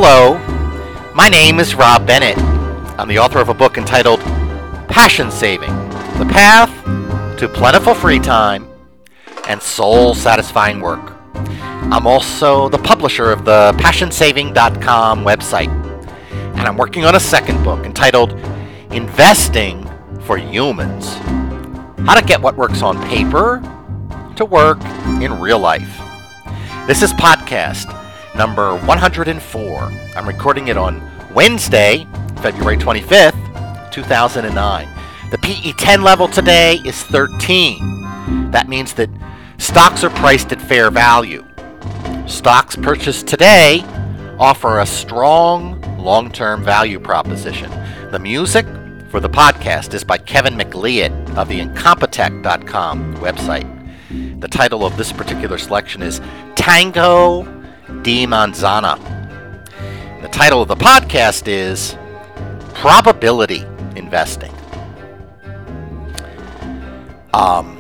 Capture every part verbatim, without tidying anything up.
Hello, my name is Rob Bennett. I'm the author of a book entitled Passion Saving, The Path to Plentiful Free Time and Soul-Satisfying Work. I'm also the publisher of the passion saving dot com website, and I'm working on a second book entitled Investing for Humans, How to Get What Works on Paper to Work in Real Life. This is podcast number one hundred four. I'm recording it on Wednesday, February twenty-fifth, two thousand nine. The P E ten level today is thirteen. That means that stocks are priced at fair value. Stocks purchased today offer a strong long-term value proposition. The music for the podcast is by Kevin MacLeod of the Incompetech dot com website. The title of this particular selection is Tango di Manzana. The title of the podcast is Probability Investing. Um,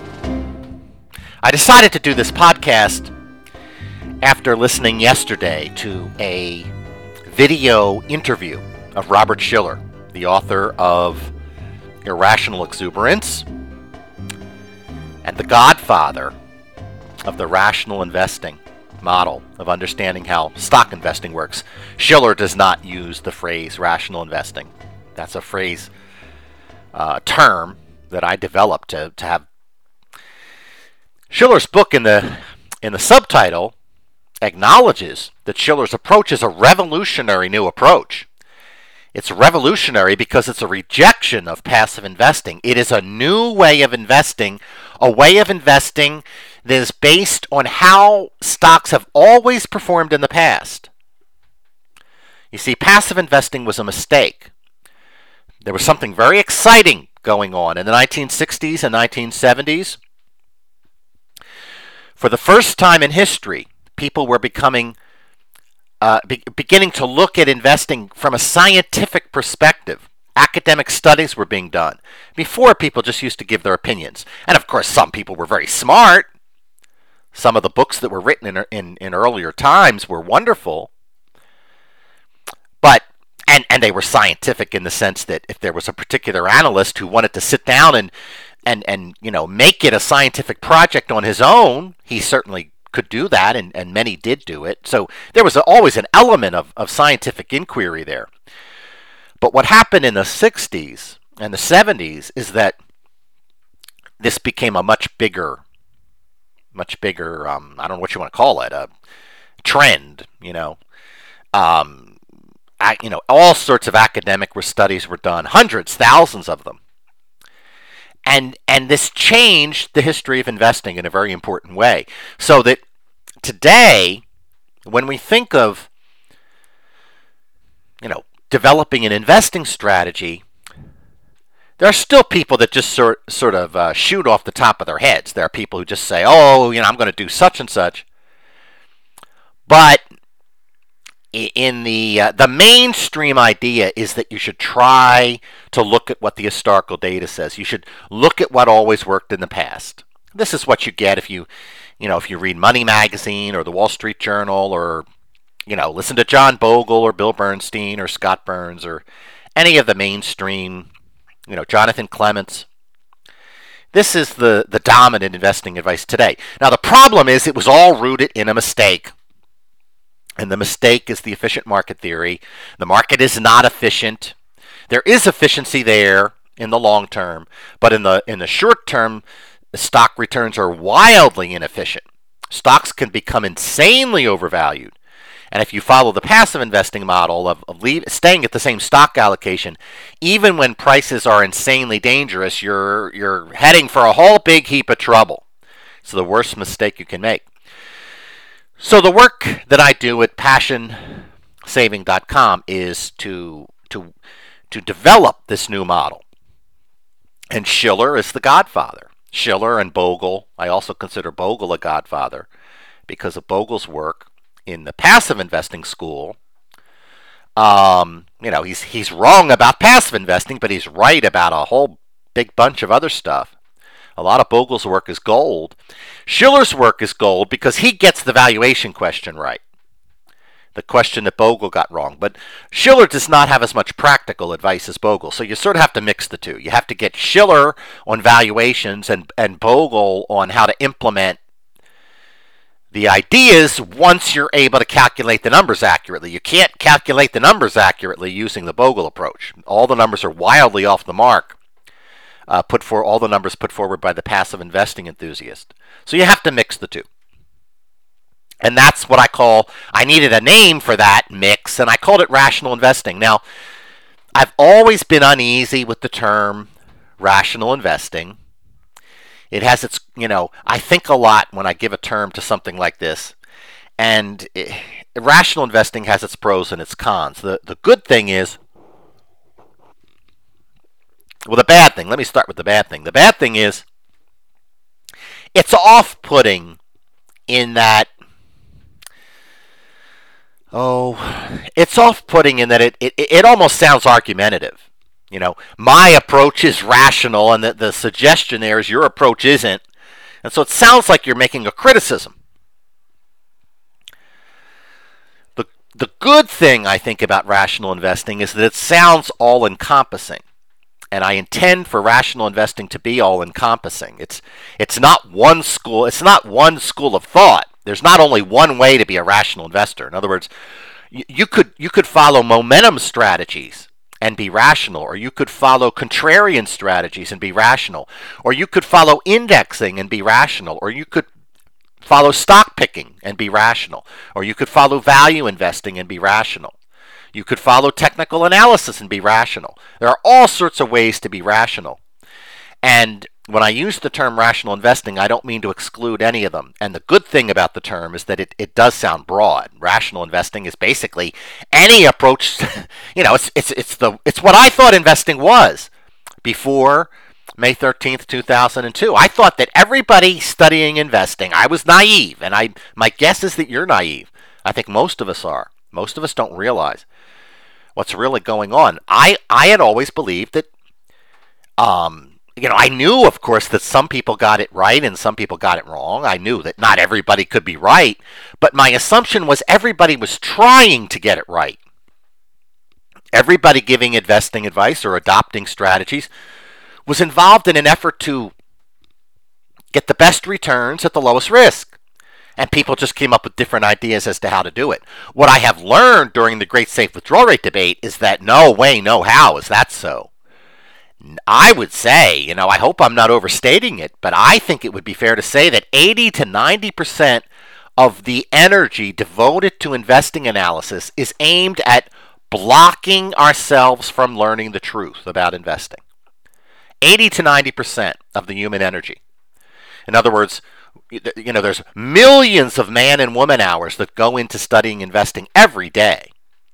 I decided to do this podcast after listening yesterday to a video interview of Robert Shiller, the author of Irrational Exuberance and the godfather of the rational investing model of understanding how stock investing works. Shiller does not use the phrase rational investing. That's a phrase, uh, a term that I developed to, to have. Shiller's book in the in the subtitle acknowledges that Shiller's approach is a revolutionary new approach. It's revolutionary because it's a rejection of passive investing. It is a new way of investing, a way of investing that is based on how stocks have always performed in the past. You see, passive investing was a mistake. There was something very exciting going on in the nineteen sixties and nineteen seventies. For the first time in history, people were becoming uh, be- beginning to look at investing from a scientific perspective. Academic studies were being done. Before, people just used to give their opinions. And of course, some people were very smart. Some of the books that were written in, in, in earlier times were wonderful. But, and, and they were scientific in the sense that if there was a particular analyst who wanted to sit down and, and, and you know, make it a scientific project on his own, he certainly could do that, and, and many did do it. So there was a, always an element of, of scientific inquiry there. But what happened in the sixties and the seventies is that this became a much bigger, much bigger, um, I don't know what you want to call it, a trend, you know. Um, I, you know, all sorts of academic studies were done, hundreds, thousands of them. And and this changed the history of investing in a very important way. So that today, when we think of, you know, developing an investing strategy, there are still people that just sort, sort of uh, shoot off the top of their heads. There are people who just say, oh, you know, I'm going to do such and such. But in the uh, the mainstream idea is that you should try to look at what the historical data says. You should look at what always worked in the past. This is what you get if you, you know, if you read Money Magazine or the Wall Street Journal, or, you know, listen to John Bogle or Bill Bernstein or Scott Burns or any of the mainstream, you know, Jonathan Clements. This is the, the dominant investing advice today. Now, the problem is it was all rooted in a mistake. And the mistake is the efficient market theory. The market is not efficient. There is efficiency there in the long term, but in the in the short term, the stock returns are wildly inefficient. Stocks can become insanely overvalued. And if you follow the passive investing model of, of leave, staying at the same stock allocation, even when prices are insanely dangerous, you're you're heading for a whole big heap of trouble. It's the worst mistake you can make. So the work that I do at passion saving dot com is to to to develop this new model. And Shiller is the godfather. Shiller and Bogle, I also consider Bogle a godfather because of Bogle's work in the passive investing school. Um, you know, he's he's wrong about passive investing, but he's right about a whole big bunch of other stuff. A lot of Bogle's work is gold. Shiller's work is gold because he gets the valuation question right. the question that Bogle got wrong. But Shiller does not have as much practical advice as Bogle, so you sort of have to mix the two. You have to get Shiller on valuations and, and Bogle on how to implement the ideas once you're able to calculate the numbers accurately. You can't calculate the numbers accurately using the Bogle approach. All the numbers are wildly off the mark. Uh, put for all the numbers put forward by the passive investing enthusiast. So you have to mix the two. And that's what I call, I needed a name for that mix, and I called it rational investing. Now, I've always been uneasy with the term rational investing. It has its, you know, I think a lot when I give a term to something like this. And it, rational investing has its pros and its cons. The, the good thing is, well, the bad thing, let me start with the bad thing. The bad thing is, it's off-putting in that, oh, it's off-putting in that it, it, it almost sounds argumentative. You know, my approach is rational, and the, the suggestion there is your approach isn't. And so it sounds like you're making a criticism. The, the good thing, I think, about rational investing is that it sounds all-encompassing. And I intend for rational investing to be all-encompassing. It's it's not one school. It's not one school of thought. There's not only one way to be a rational investor. In other words, you, you could you could follow momentum strategies and be rational, or you could follow contrarian strategies and be rational, or you could follow indexing and be rational, or you could follow stock picking and be rational, or you could follow value investing and be rational. You could follow technical analysis and be rational. There are all sorts of ways to be rational. And when I use the term rational investing, I don't mean to exclude any of them. And the good thing about the term is that it, it does sound broad. Rational investing is basically any approach, you know, it's it's it's the it's what I thought investing was before May thirteenth, two thousand two. I thought that everybody studying investing, I was naive, and I my guess is that you're naive. I think most of us are. Most of us don't realize what's really going on. I, I had always believed that, um, you know, I knew, of course, that some people got it right and some people got it wrong. I knew that not everybody could be right, but my assumption was everybody was trying to get it right. Everybody giving investing advice or adopting strategies was involved in an effort to get the best returns at the lowest risk. And people just came up with different ideas as to how to do it. What I have learned during the Great Safe Withdrawal Rate debate is that no way, no how is that so. I would say, you know, I hope I'm not overstating it, but I think it would be fair to say that eighty to ninety percent of the energy devoted to investing analysis is aimed at blocking ourselves from learning the truth about investing. eighty to ninety percent of the human energy. In other words, you know, there's millions of man and woman hours that go into studying investing every day.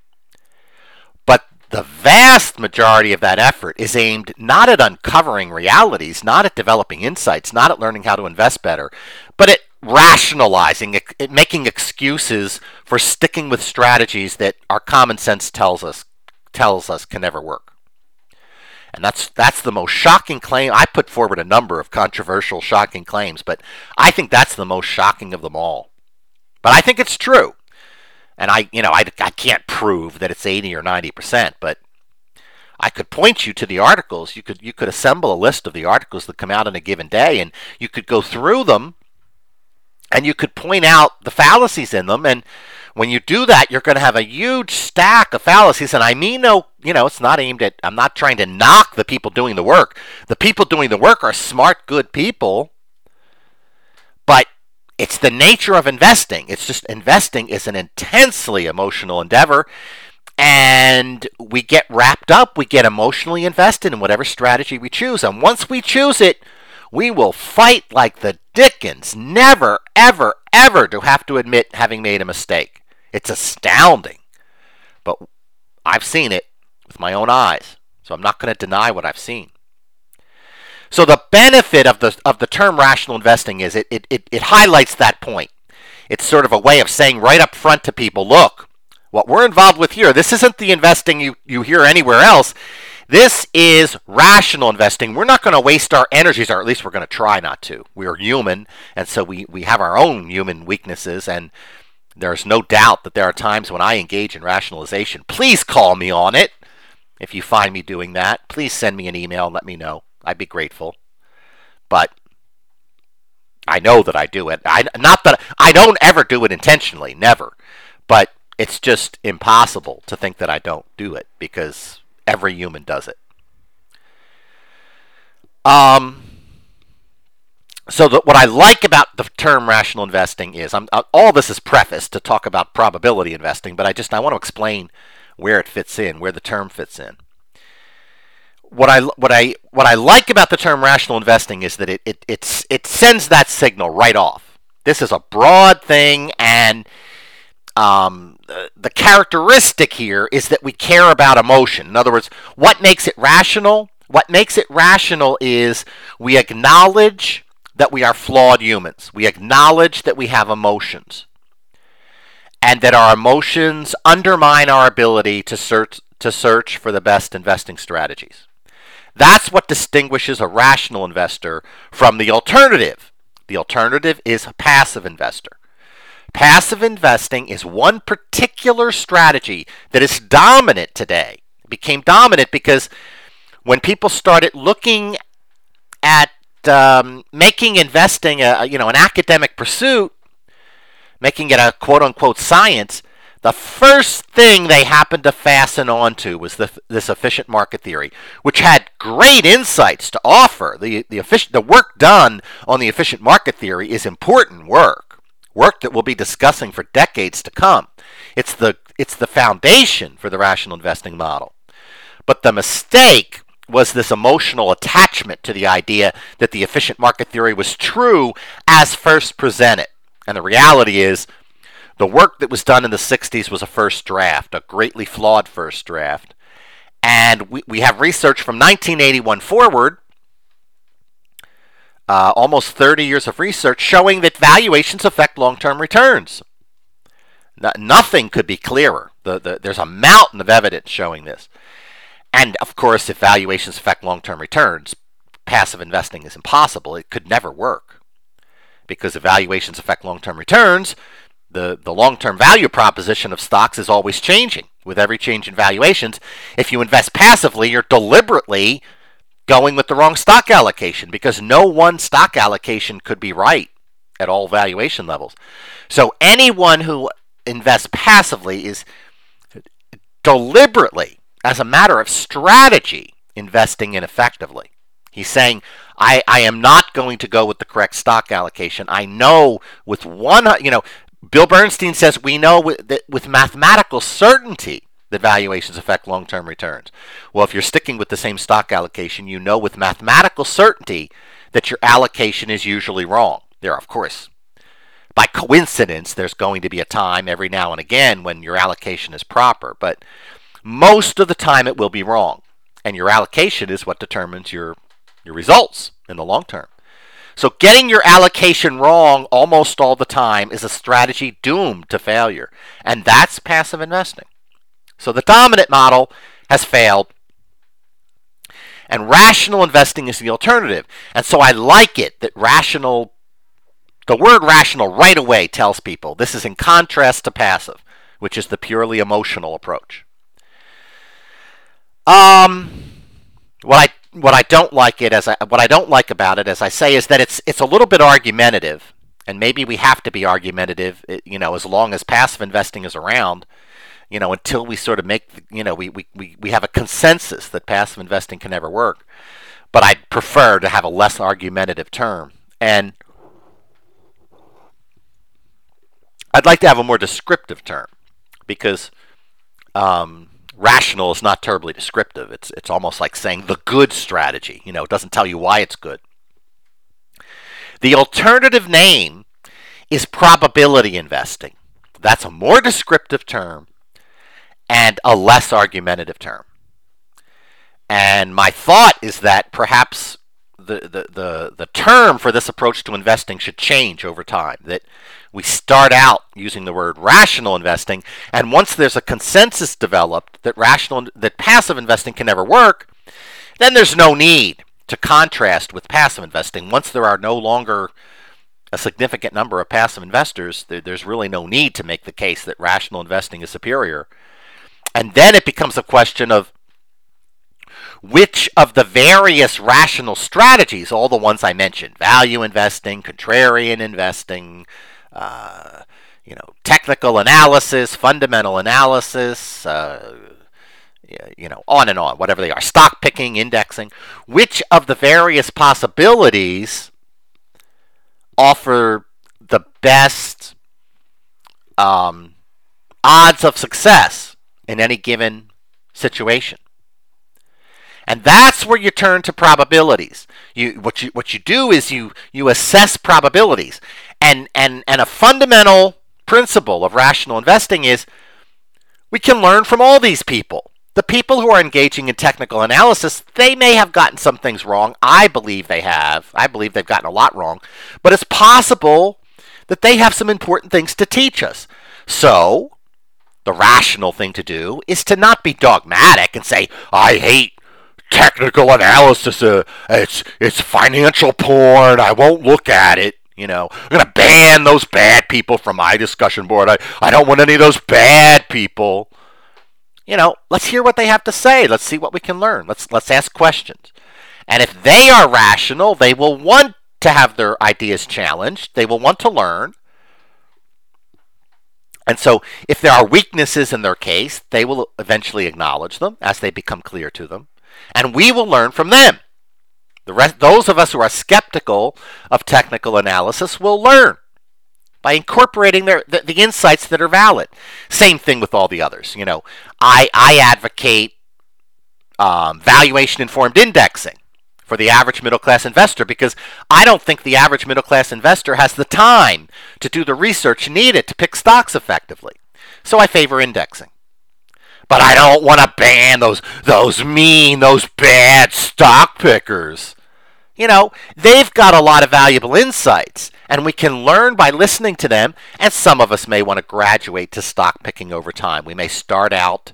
But the vast majority of that effort is aimed not at uncovering realities, not at developing insights, not at learning how to invest better, but at rationalizing, at making excuses for sticking with strategies that our common sense tells us tells us can never work. And that's that's the most shocking claim. I put forward a number of controversial, shocking claims, but I think that's the most shocking of them all. But I think it's true. And I, you know, I, I can't prove that it's eighty or ninety percent, but I could point you to the articles. You could you could assemble a list of the articles that come out in a given day, and you could go through them, and you could point out the fallacies in them. And when you do that, you're going to have a huge stack of fallacies. And I mean, no, you know, it's not aimed at, I'm not trying to knock the people doing the work. The people doing the work are smart, good people. But it's the nature of investing. It's just investing is an intensely emotional endeavor. And we get wrapped up, we get emotionally invested in whatever strategy we choose. And once we choose it, we will fight like the dickens, never, ever, ever to have to admit having made a mistake. It's astounding. But I've seen it with my own eyes, so I'm not going to deny what I've seen. So the benefit of the of the term rational investing is it, it, it, it highlights that point. It's sort of a way of saying right up front to people, look, what we're involved with here, this isn't the investing you, you hear anywhere else. This is rational investing. We're not going to waste our energies, or at least we're going to try not to. We are human, and so we, we have our own human weaknesses, and There's no doubt that there are times when I engage in rationalization. Please call me on it. If you find me doing that, please send me an email and let me know. I'd be grateful. But I know that I do it. I, not that I don't ever do it intentionally, never. But it's just impossible to think that I don't do it because every human does it. Um, so the, what I like about the term rational investing is, I'm, all this is prefaced to talk about probability investing, but I just I want to explain where it fits in, where the term fits in. What I what I what I like about the term rational investing is that it it it's, it sends that signal right off. This is a broad thing, and um, the, the characteristic here is that we care about emotion. In other words, what makes it rational? What makes it rational is we acknowledge that we are flawed humans. We acknowledge that we have emotions, and that our emotions undermine our ability to search to search for the best investing strategies. That's what distinguishes a rational investor from the alternative. The alternative is a passive investor. Passive investing is one particular strategy that is dominant today. It became dominant because when people started looking at um, making investing a, you know, an academic pursuit, making it a quote-unquote science, the first thing they happened to fasten onto was the, this efficient market theory, which had great insights to offer. The, the, efficient, the work done on the efficient market theory is important work, work that we'll be discussing for decades to come. It's the, it's the foundation for the rational investing model. But the mistake was this emotional attachment to the idea that the efficient market theory was true as first presented. And the reality is, the work that was done in the sixties was a first draft, a greatly flawed first draft. And we, we have research from nineteen eighty-one forward, uh, almost thirty years of research, showing that valuations affect long-term returns. No, nothing could be clearer. The, the, there's a mountain of evidence showing this. And, of course, if valuations affect long-term returns, passive investing is impossible. It could never work. Because if valuations affect long-term returns, the, the long-term value proposition of stocks is always changing. With every change in valuations, if you invest passively, you're deliberately going with the wrong stock allocation because no one stock allocation could be right at all valuation levels. So anyone who invests passively is deliberately, as a matter of strategy, investing ineffectively. He's saying, I, I am not going to go with the correct stock allocation. I know with one, you know, Bill Bernstein says we know with, that with mathematical certainty that valuations affect long-term returns. Well, if you're sticking with the same stock allocation, you know with mathematical certainty that your allocation is usually wrong. There, of course, by coincidence, there's going to be a time every now and again when your allocation is proper, but most of the time it will be wrong. And your allocation is what determines your, your results in the long term. So getting your allocation wrong almost all the time is a strategy doomed to failure. And that's passive investing. So the dominant model has failed. And rational investing is the alternative. And so I like it that rational, the word rational right away tells people this is in contrast to passive, which is the purely emotional approach. Um, what I What I don't like it as I, what I don't like about it, as I say, is that it's it's a little bit argumentative, and maybe we have to be argumentative, you know, as long as passive investing is around, you know, until we sort of make, you know, we we, we, we have a consensus that passive investing can never work. But I'd prefer to have a less argumentative term, and I'd like to have a more descriptive term, because um, rational is not terribly descriptive. It's it's almost like saying the good strategy. You know, it doesn't tell you why it's good. The alternative name is probability investing. That's a more descriptive term and a less argumentative term. And my thought is that perhaps the, the, the, the term for this approach to investing should change over time. That we start out using the word rational investing, and once there's a consensus developed that rational that passive investing can never work, then there's no need to contrast with passive investing. Once there are no longer a significant number of passive investors, there, there's really no need to make the case that rational investing is superior. And then it becomes a question of which of the various rational strategies, all the ones I mentioned, value investing, contrarian investing, uh, you know, technical analysis, fundamental analysis, uh, you know, on and on, whatever they are, stock picking, indexing, which of the various possibilities offer the best um, odds of success in any given situation. And that's where you turn to probabilities. You what you what you do is you you assess probabilities. And and and a fundamental principle of rational investing is we can learn from all these people. The people who are engaging in technical analysis, they may have gotten some things wrong. I believe they have. I believe they've gotten a lot wrong. But it's possible that they have some important things to teach us. So, the rational thing to do is to not be dogmatic and say, I hate technical analysis. Uh, it's it's financial porn. I won't look at it. You know, I'm going to ban those bad people from my discussion board. I, I don't want any of those bad people. You know, let's hear what they have to say. Let's see what we can learn. Let's let's ask questions. And if they are rational, they will want to have their ideas challenged. They will want to learn. And so if there are weaknesses in their case, they will eventually acknowledge them as they become clear to them. And we will learn from them. The rest, those of us who are skeptical of technical analysis will learn by incorporating their, the, the insights that are valid. Same thing with all the others. You know, I, I advocate um, valuation-informed indexing for the average middle-class investor because I don't think the average middle-class investor has the time to do the research needed to pick stocks effectively. So I favor indexing. But I don't want to ban those those mean, those bad stock pickers. You know, they've got a lot of valuable insights, and we can learn by listening to them, and some of us may want to graduate to stock picking over time. We may start out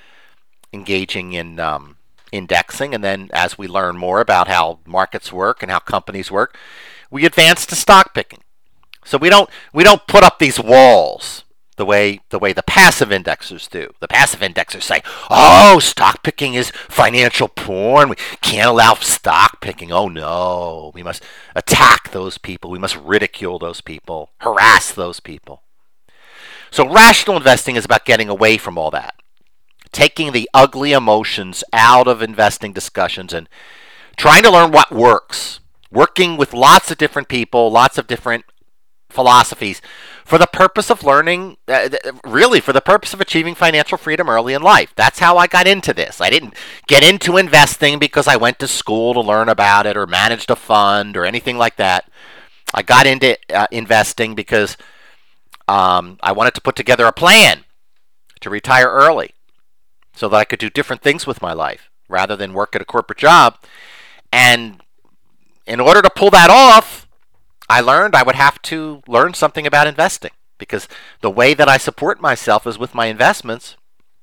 engaging in um, indexing, and then as we learn more about how markets work and how companies work, we advance to stock picking. So we don't we don't put up these walls the way the way the passive indexers do. The passive indexers say, oh, stock picking is financial porn. We can't allow stock picking. Oh, no. We must attack those people. We must ridicule those people, harass those people. So rational investing is about getting away from all that, taking the ugly emotions out of investing discussions and trying to learn what works, working with lots of different people, lots of different philosophies for the purpose of learning, uh, really for the purpose of achieving financial freedom early in life. That's how I got into this. I didn't get into investing because I went to school to learn about it or managed a fund or anything like that. I got into uh, investing because um, I wanted to put together a plan to retire early so that I could do different things with my life rather than work at a corporate job. And in order to pull that off, I learned I would have to learn something about investing because the way that I support myself is with my investments.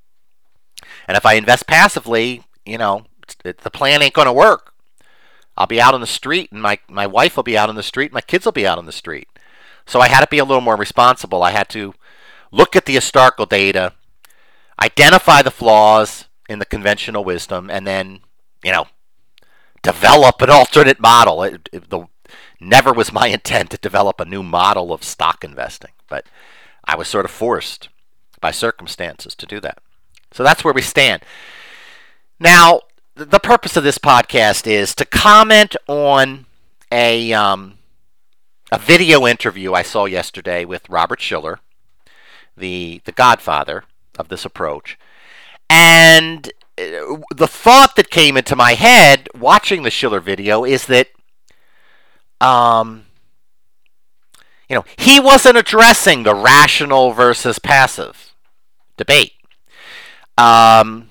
And if I invest passively, you know, it, the plan ain't going to work. I'll be out on the street and my, my wife will be out on the street. My kids will be out on the street. So I had to be a little more responsible. I had to look at the historical data, identify the flaws in the conventional wisdom, and then, you know, develop an alternate model. It, it, the Never was my intent to develop a new model of stock investing, but I was sort of forced by circumstances to do that. So that's where we stand. Now, the purpose of this podcast is to comment on a um, a video interview I saw yesterday with Robert Shiller, the the godfather of this approach. And the thought that came into my head watching the Shiller video is that Um, you know, he wasn't addressing the rational versus passive debate. Um,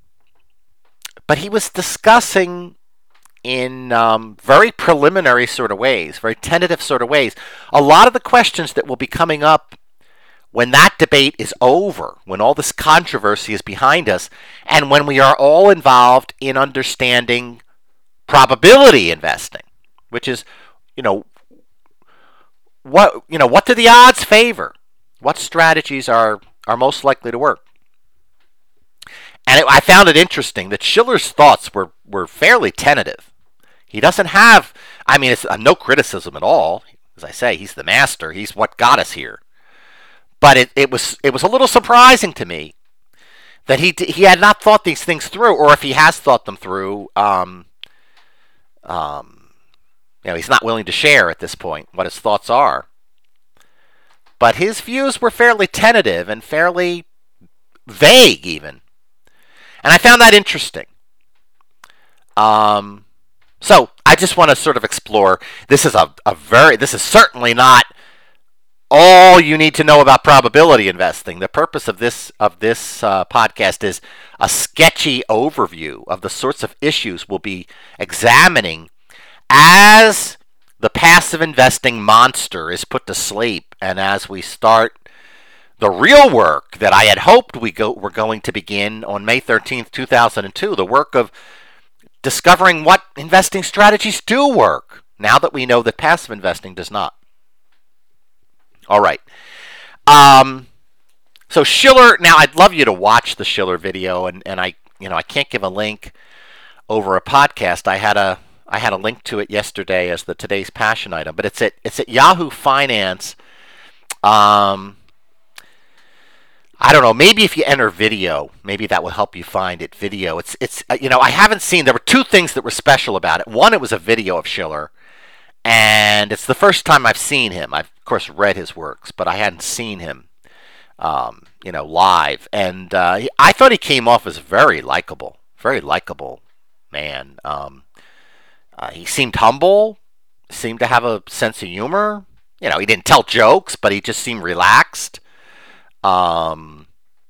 but he was discussing in um, very preliminary sort of ways, very tentative sort of ways, a lot of the questions that will be coming up when that debate is over, when all this controversy is behind us, and when we are all involved in understanding probability investing, which is, you know, what you know, what do the odds favor? What strategies are are most likely to work? And it, I found it interesting that Shiller's thoughts were, were fairly tentative. He doesn't have, I mean, it's uh, no criticism at all. As I say, he's the master. He's what got us here. But it, it was it was a little surprising to me that he he had not thought these things through, or if he has thought them through, um, um, you know, he's not willing to share at this point what his thoughts are. But his views were fairly tentative and fairly vague, even. And I found that interesting. Um, so I just want to sort of explore. This is a, a very, this is certainly not all you need to know about probability investing. The purpose of this of this uh, podcast is a sketchy overview of the sorts of issues we'll be examining as the passive investing monster is put to sleep, and as we start the real work that I had hoped we go, were going to begin on May thirteenth, two thousand two, the work of discovering what investing strategies do work, now that we know that passive investing does not. All right. Um, so Shiller, now I'd love you to watch the Shiller video, and, and I you know I can't give a link over a podcast. I had a I had a link to it yesterday as the today's passion item, but it's at it's at Yahoo Finance. Um, I don't know. Maybe if you enter video, maybe that will help you find it. Video. It's it's you know I haven't seen. There were two things that were special about it. One, it was a video of Shiller, and it's the first time I've seen him. I've of course read his works, but I hadn't seen him, um, you know, live. And uh, he, I thought he came off as very likable, very likable man. Um, uh, he seemed humble, seemed to have a sense of humor. You know, he didn't tell jokes, but he just seemed relaxed. Um,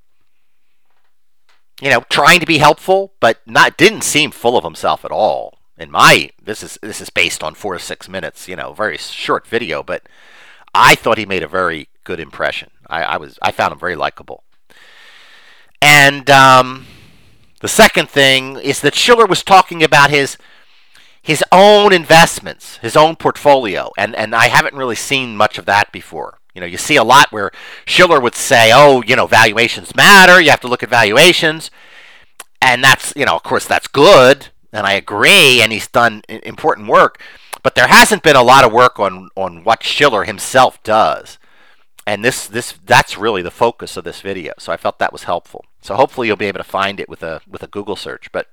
you know, trying to be helpful, but not didn't seem full of himself at all. In my this is this is based on four to six minutes, you know, very short video, but I thought he made a very good impression. I, I was I found him very likable. And um, the second thing is that Shiller was talking about his his own investments, his own portfolio, and and I haven't really seen much of that before. You know, you see a lot where Shiller would say, oh, you know, valuations matter. You have to look at valuations. And that's, you know, of course, that's good. And I agree. And he's done important work. But there hasn't been a lot of work on, on what Shiller himself does. And this, this that's really the focus of this video. So I felt that was helpful. So hopefully you'll be able to find it with a with a Google search. But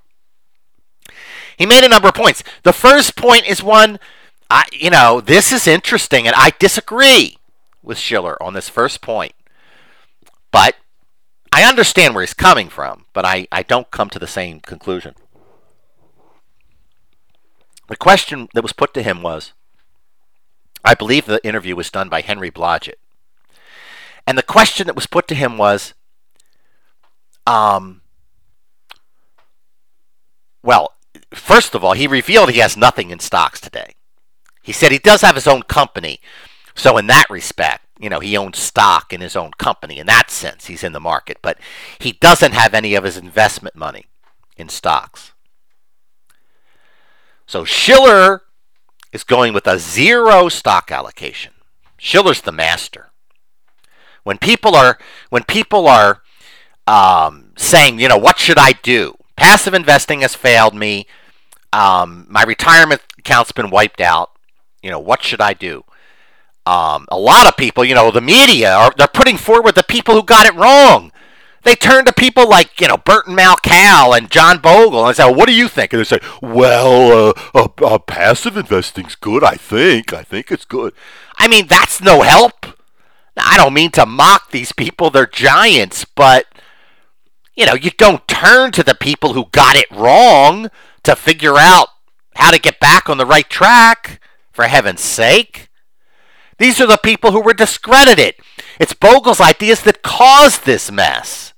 he made a number of points. The first point is one, I, you know, this is interesting. And I disagree with Shiller on this first point. But I understand where he's coming from, but I, I don't come to the same conclusion. The question that was put to him was, I believe the interview was done by Henry Blodgett. And the question that was put to him was, um, well, first of all, he revealed he has nothing in stocks today. He said he does have his own company. So in that respect, you know, he owns stock in his own company. In that sense, he's in the market. But he doesn't have any of his investment money in stocks. So Shiller is going with a zero stock allocation. Shiller's the master. When people are when people are um, saying, you know, what should I do? Passive investing has failed me. Um, my retirement account's been wiped out. You know, what should I do? Um, a lot of people, you know, the media, are they're putting forward the people who got it wrong. They turn to people like, you know, Burton Malcal and John Bogle and say, well, what do you think? And they say, well, uh, uh, uh, passive investing's good, I think. I think it's good. I mean, that's no help. Now, I don't mean to mock these people. They're giants. But, you know, you don't turn to the people who got it wrong to figure out how to get back on the right track, for heaven's sake. These are the people who were discredited. It's Bogle's ideas that caused this mess.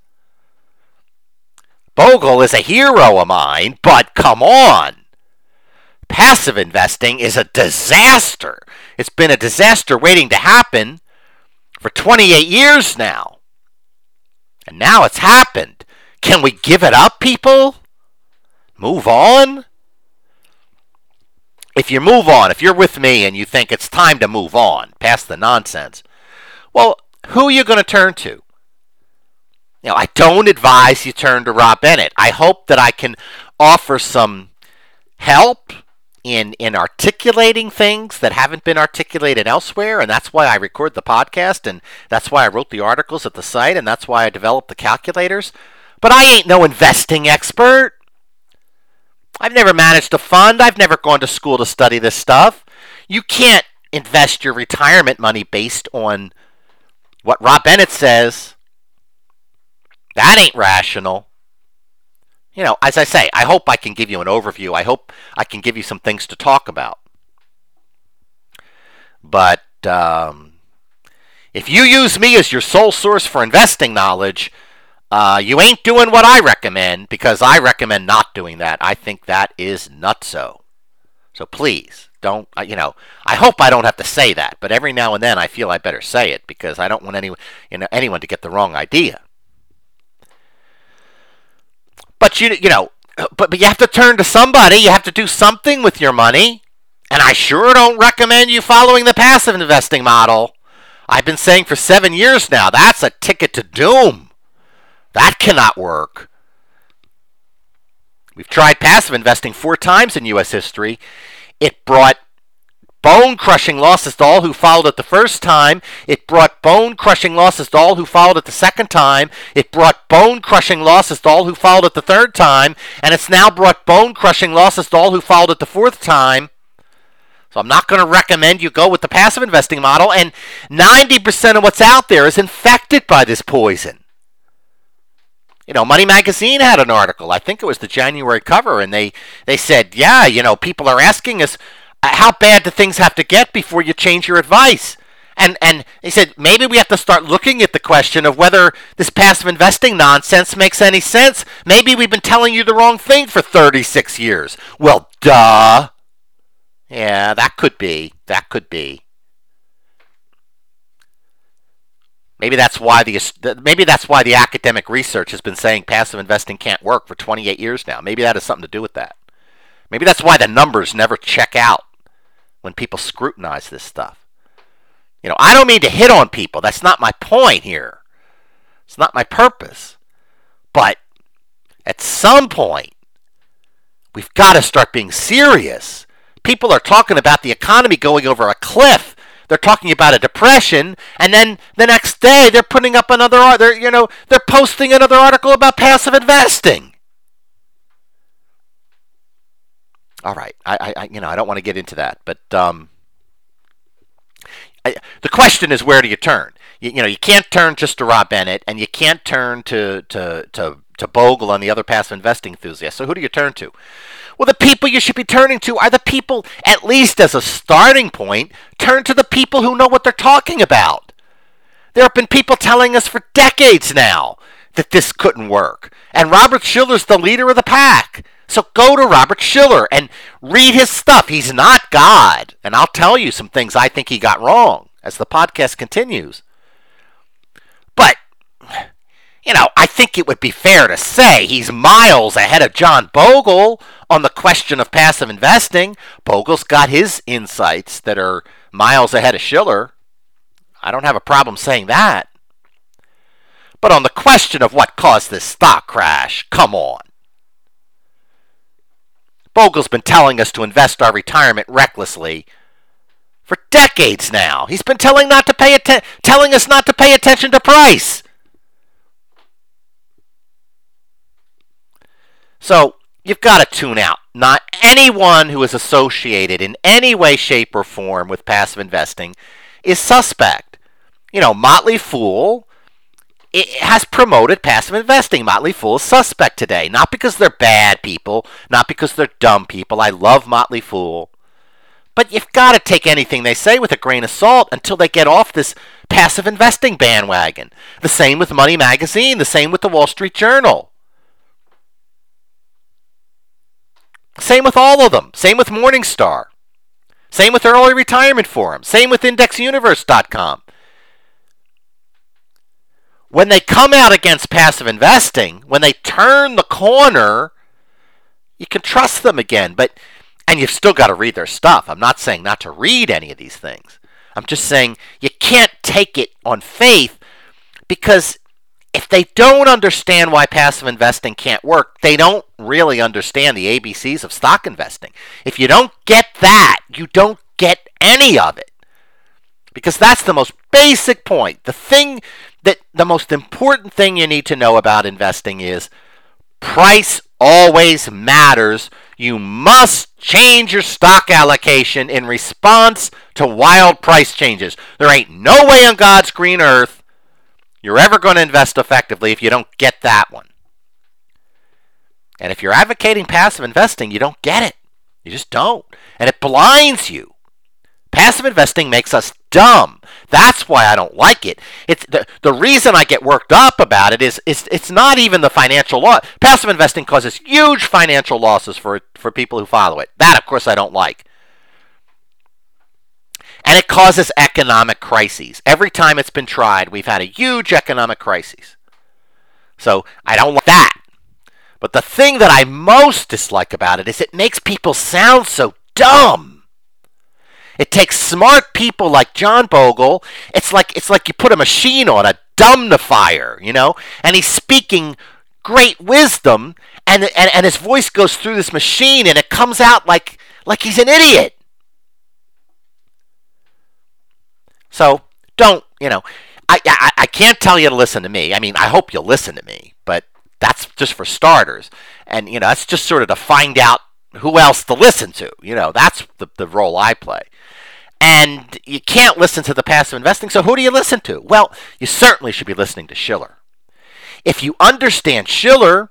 Bogle is a hero of mine, but come on. Passive investing is a disaster. It's been a disaster waiting to happen for twenty-eight years now. And now it's happened. Can we give it up, people? Move on? if you move on, if you're with me and you think it's time to move on past the nonsense, well, who are you going to turn to? You know, I don't advise you turn to Rob Bennett. I hope that I can offer some help in in articulating things that haven't been articulated elsewhere, and that's why I record the podcast, and that's why I wrote the articles at the site, and that's why I developed the calculators. But I ain't no investing expert. I've never managed a fund. I've never gone to school to study this stuff. You can't invest your retirement money based on what Rob Bennett says. That ain't rational. You know, as I say, I hope I can give you an overview. I hope I can give you some things to talk about. But um, if you use me as your sole source for investing knowledge, uh, you ain't doing what I recommend, because I recommend not doing that. I think that is nutso. So please, don't, you know, I hope I don't have to say that, but every now and then I feel I better say it, because I don't want anyone, you know, anyone to get the wrong idea. But you you know, but, but you have to turn to somebody. You have to do something with your money. And I sure don't recommend you following the passive investing model. I've been saying for seven years now, that's a ticket to doom. That cannot work. We've tried passive investing four times in U S history. It brought bone-crushing losses to all who followed it the first time. It brought bone-crushing losses to all who followed it the second time. It brought bone-crushing losses to all who followed it the third time. And it's now brought bone-crushing losses to all who followed it the fourth time. So I'm not going to recommend you go with the passive investing model. And ninety percent of what's out there is infected by this poison. You know, Money Magazine had an article. I think it was the January cover. And they, they said, yeah, you know, people are asking us, how bad do things have to get before you change your advice? And and he said, maybe we have to start looking at the question of whether this passive investing nonsense makes any sense. Maybe we've been telling you the wrong thing for thirty-six years. Well, duh. Yeah, that could be. That could be. Maybe that's why the maybe that's why the academic research has been saying passive investing can't work for twenty-eight years now. Maybe that has something to do with that. Maybe that's why the numbers never check out when people scrutinize this stuff. You know, I don't mean to hit on people. That's not my point here. It's not my purpose. But at some point, we've got to start being serious. People are talking about the economy going over a cliff. They're talking about a depression, and then the next day they're putting up another, they're, you know, they're posting another article about passive investing. All right, I, I, you know, I don't want to get into that, but um, I, the question is, where do you turn? You, you know, you can't turn just to Rob Bennett, and you can't turn to to to to Bogle and the other passive investing enthusiasts. So who do you turn to? Well, the people you should be turning to are the people, at least as a starting point, turn to the people who know what they're talking about. There have been people telling us for decades now that this couldn't work, and Robert Shiller's the leader of the pack. So go to Robert Shiller and read his stuff. He's not God. And I'll tell you some things I think he got wrong as the podcast continues. But, you know, I think it would be fair to say he's miles ahead of John Bogle on the question of passive investing. Bogle's got his insights that are miles ahead of Shiller. I don't have a problem saying that. But on the question of what caused this stock crash, come on. Bogle's been telling us to invest our retirement recklessly for decades now. He's been telling not to pay atten- telling us not to pay attention to price. So you've got to tune out. Not anyone who is associated in any way, shape, or form with passive investing is suspect. You know, Motley Fool it has promoted passive investing. Motley Fool is suspect today. Not because they're bad people, not because they're dumb people. I love Motley Fool. But you've got to take anything they say with a grain of salt until they get off this passive investing bandwagon. The same with Money Magazine. The same with the Wall Street Journal. Same with all of them. Same with Morningstar. Same with Early Retirement Forum. Same with Index Universe dot com. When they come out against passive investing, when they turn the corner, you can trust them again. But And you've still got to read their stuff. I'm not saying not to read any of these things. I'm just saying you can't take it on faith, because if they don't understand why passive investing can't work, they don't really understand the A B Cs of stock investing. If you don't get that, you don't get any of it. Because that's the most basic point. The thing that the most important thing you need to know about investing is price always matters. You must change your stock allocation in response to wild price changes. There ain't no way on God's green earth you're ever going to invest effectively if you don't get that one. And if you're advocating passive investing, you don't get it. You just don't. And it blinds you. Passive investing makes us dumb. That's why I don't like it. It's the, the reason I get worked up about it is, is it's not even the financial loss. Passive investing causes huge financial losses for, for people who follow it. That, of course, I don't like. And it causes economic crises. Every time it's been tried, we've had a huge economic crisis. So I don't like that. But the thing that I most dislike about it is it makes people sound so dumb. It takes smart people like John Bogle. It's like it's like you put a machine on, a dumbnifier, you know, and he's speaking great wisdom, and, and, and his voice goes through this machine, and it comes out like like he's an idiot. So don't, you know, I, I I can't tell you to listen to me. I mean, I hope you'll listen to me, but that's just for starters. And, you know, that's just sort of to find out who else to listen to. You know, that's the, the role I play. And you can't listen to the passive investing, so who do you listen to? Well, you certainly should be listening to Shiller. If you understand Shiller,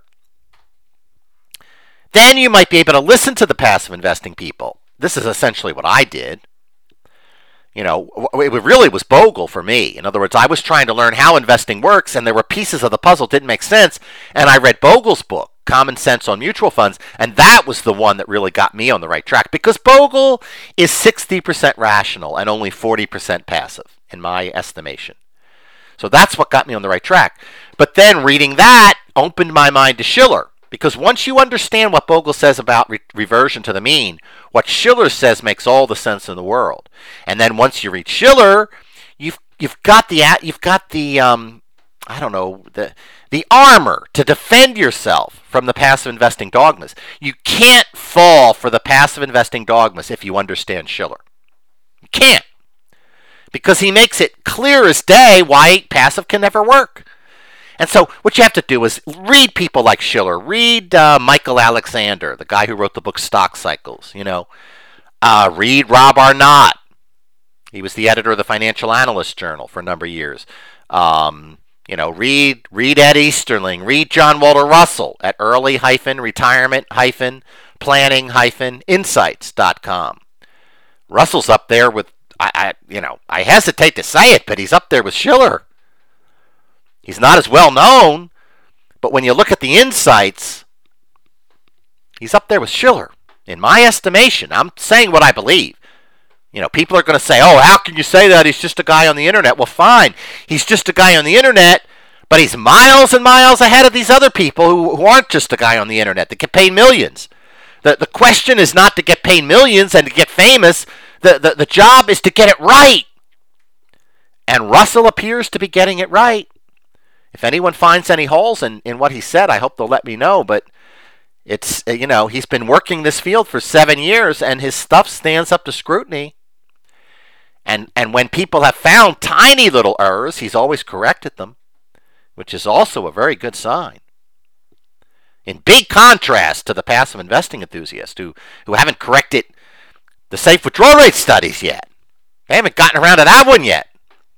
then you might be able to listen to the passive investing people. This is essentially what I did. You know, it really was Bogle for me. In other words, I was trying to learn how investing works, and there were pieces of the puzzle that didn't make sense, and I read Bogle's book, Common Sense on Mutual Funds, and that was the one that really got me on the right track, because Bogle is sixty percent rational and only forty percent passive, in my estimation. So that's what got me on the right track. But then reading that opened my mind to Shiller. Because once you understand what Bogle says about re- reversion to the mean, what Shiller says makes all the sense in the world. And then once you read Shiller, you've you've got the you've got the um, I don't know the the armor to defend yourself from the passive investing dogmas. You can't fall for the passive investing dogmas if you understand Shiller. You can't, because he makes it clear as day why passive can never work. And so what you have to do is read people like Shiller. Read uh, Michael Alexander, the guy who wrote the book Stock Cycles. You know, uh, read Rob Arnott. He was the editor of the Financial Analyst Journal for a number of years. Um, you know, read read Ed Easterling. Read John Walter Russell at early retirement planning insights dot com. Russell's up there with, I, I you know, I hesitate to say it, but he's up there with Shiller. He's not as well known, but when you look at the insights, he's up there with Shiller. In my estimation, I'm saying what I believe. You know, people are going to say, oh, how can you say that? He's just a guy on the internet. Well, fine. He's just a guy on the internet, but he's miles and miles ahead of these other people who, who aren't just a guy on the internet that get paid millions. The, the question is not to get paid millions and to get famous. The, the, the job is to get it right. And Russell appears to be getting it right. If anyone finds any holes in, in what he said, I hope they'll let me know. But it's, you know, he's been working this field for seven years, and his stuff stands up to scrutiny. And and when people have found tiny little errors, he's always corrected them, which is also a very good sign. In big contrast to the passive investing enthusiasts who, who haven't corrected the safe withdrawal rate studies yet. They haven't gotten around to that one yet.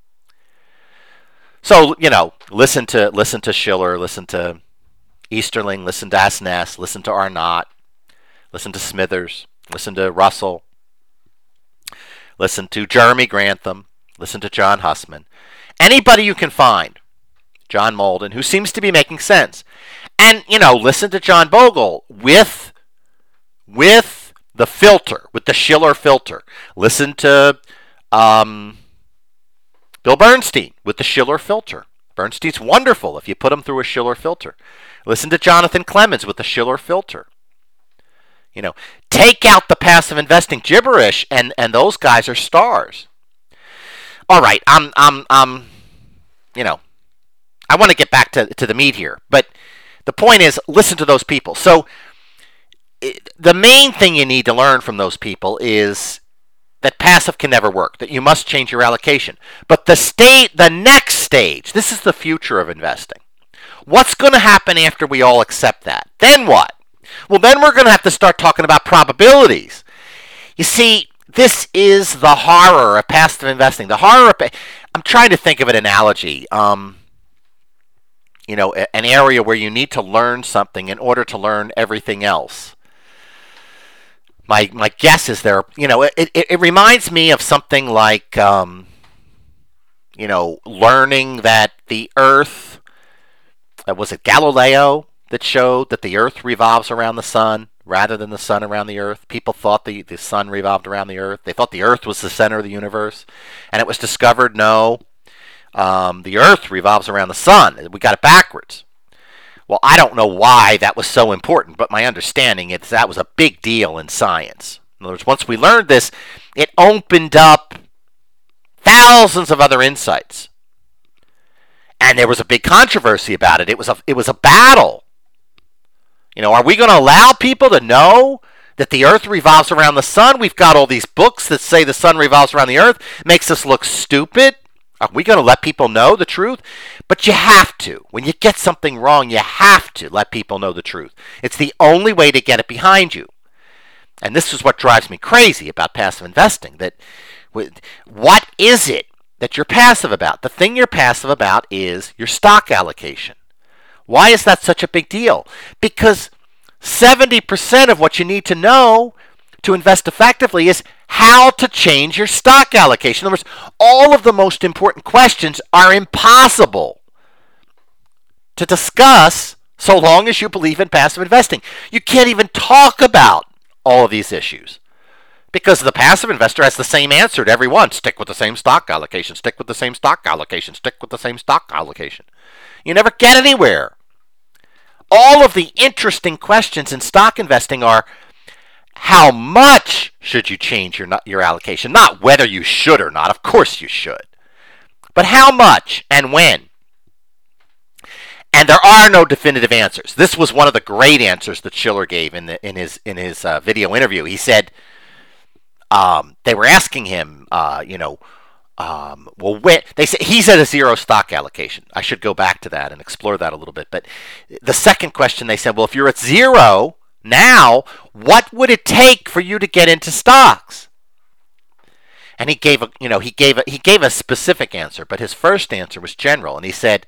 So, you know, listen to listen to Shiller, listen to Easterling, listen to Asness, listen to Arnott, listen to Smithers, listen to Russell, listen to Jeremy Grantham, listen to John Hussman. Anybody you can find, John Molden, who seems to be making sense. And, you know, listen to John Bogle with, with the filter, with the Shiller filter. Listen to um, Bill Bernstein with the Shiller filter. Bernstein's wonderful if you put him through a Shiller filter. Listen to Jonathan Clemens with the Shiller filter. You know, take out the passive investing gibberish, and, and those guys are stars. All right, I'm I'm I'm, you know, I want to get back to to the meat here, but the point is, listen to those people. So it, the main thing you need to learn from those people is that passive can never work, that you must change your allocation. But the state, the next stage, this is the future of investing. What's going to happen after we all accept that? Then what? Well, then we're going to have to start talking about probabilities. You see, this is the horror of passive investing. The horror of, I'm trying to think of an analogy. Um, you know, an area where you need to learn something in order to learn everything else. My my guess is there, you know, it, it, it reminds me of something like, um, you know, learning that the Earth, uh, was it Galileo that showed that the Earth revolves around the sun rather than the sun around the Earth? People thought the, the sun revolved around the Earth. They thought the Earth was the center of the universe. And it was discovered, no, um, the Earth revolves around the sun. We got it backwards. Well, I don't know why that was so important, but my understanding is that was a big deal in science. In other words, once we learned this, it opened up thousands of other insights. And there was a big controversy about it. It was a, it was a battle. You know, are we going to allow people to know that the Earth revolves around the sun? We've got all these books that say the sun revolves around the Earth. Makes us look stupid. Are we going to let people know the truth? But you have to. When you get something wrong, you have to let people know the truth. It's the only way to get it behind you. And this is what drives me crazy about passive investing. That what is it that you're passive about? The thing you're passive about is your stock allocation. Why is that such a big deal? Because seventy percent of what you need to know to invest effectively is how to change your stock allocation. In other words, all of the most important questions are impossible to discuss so long as you believe in passive investing. You can't even talk about all of these issues because the passive investor has the same answer to every one. Stick with the same stock allocation, stick with the same stock allocation, stick with the same stock allocation. You never get anywhere. All of the interesting questions in stock investing are, how much should you change your your allocation? Not whether you should or not. Of course you should. But how much and when? And there are no definitive answers. This was one of the great answers that Shiller gave in the in his in his uh, video interview. He said um, they were asking him, uh, you know, um, well, when they said he's at a zero stock allocation. I should go back to that and explore that a little bit. But the second question, they said, well, if you're at zero now, what would it take for you to get into stocks? And he gave a, you know, he gave a, he gave a specific answer, but his first answer was general, and he said,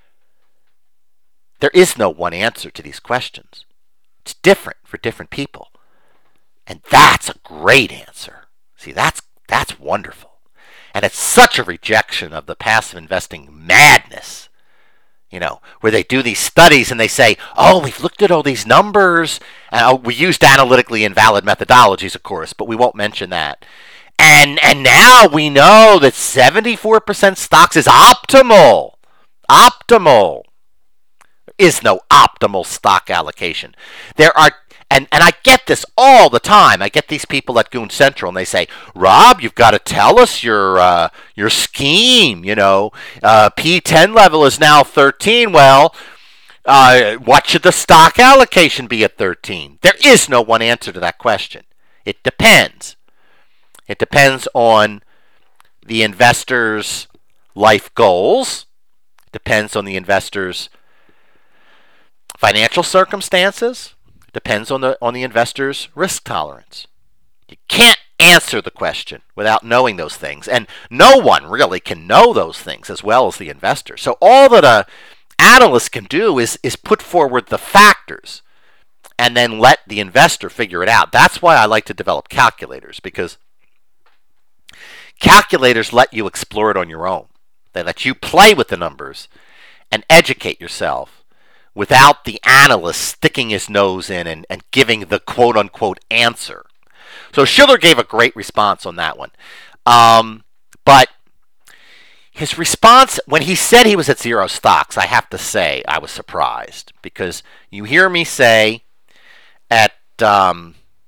there is no one answer to these questions. It's different for different people. And that's a great answer. See, that's that's wonderful. And it's such a rejection of the passive investing madness. You know, where they do these studies and they say, oh, we've looked at all these numbers. Uh, we used analytically invalid methodologies, of course, but we won't mention that. And and now we know that seventy-four percent stocks is optimal. Optimal. There is no optimal stock allocation. There are, and, and I get this all the time. I get these people at Goon Central and they say, Rob, you've got to tell us your uh, your scheme. You know, uh, P ten level is now thirteen. Well, uh, what should the stock allocation be at thirteen? There is no one answer to that question. It depends. It depends on the investor's life goals. It depends on the investor's financial circumstances. Depends on the on the investor's risk tolerance. You can't answer the question without knowing those things, and no one really can know those things as well as the investor. So all that a analyst can do is is put forward the factors and then let the investor figure it out. That's why I like to develop calculators, because calculators let you explore it on your own. They let you play with the numbers and educate yourself without the analyst sticking his nose in and, and giving the quote-unquote answer. So Shiller gave a great response on that one. Um, but his response, when he said he was at zero stocks, I have to say I was surprised. Because you hear me say at um,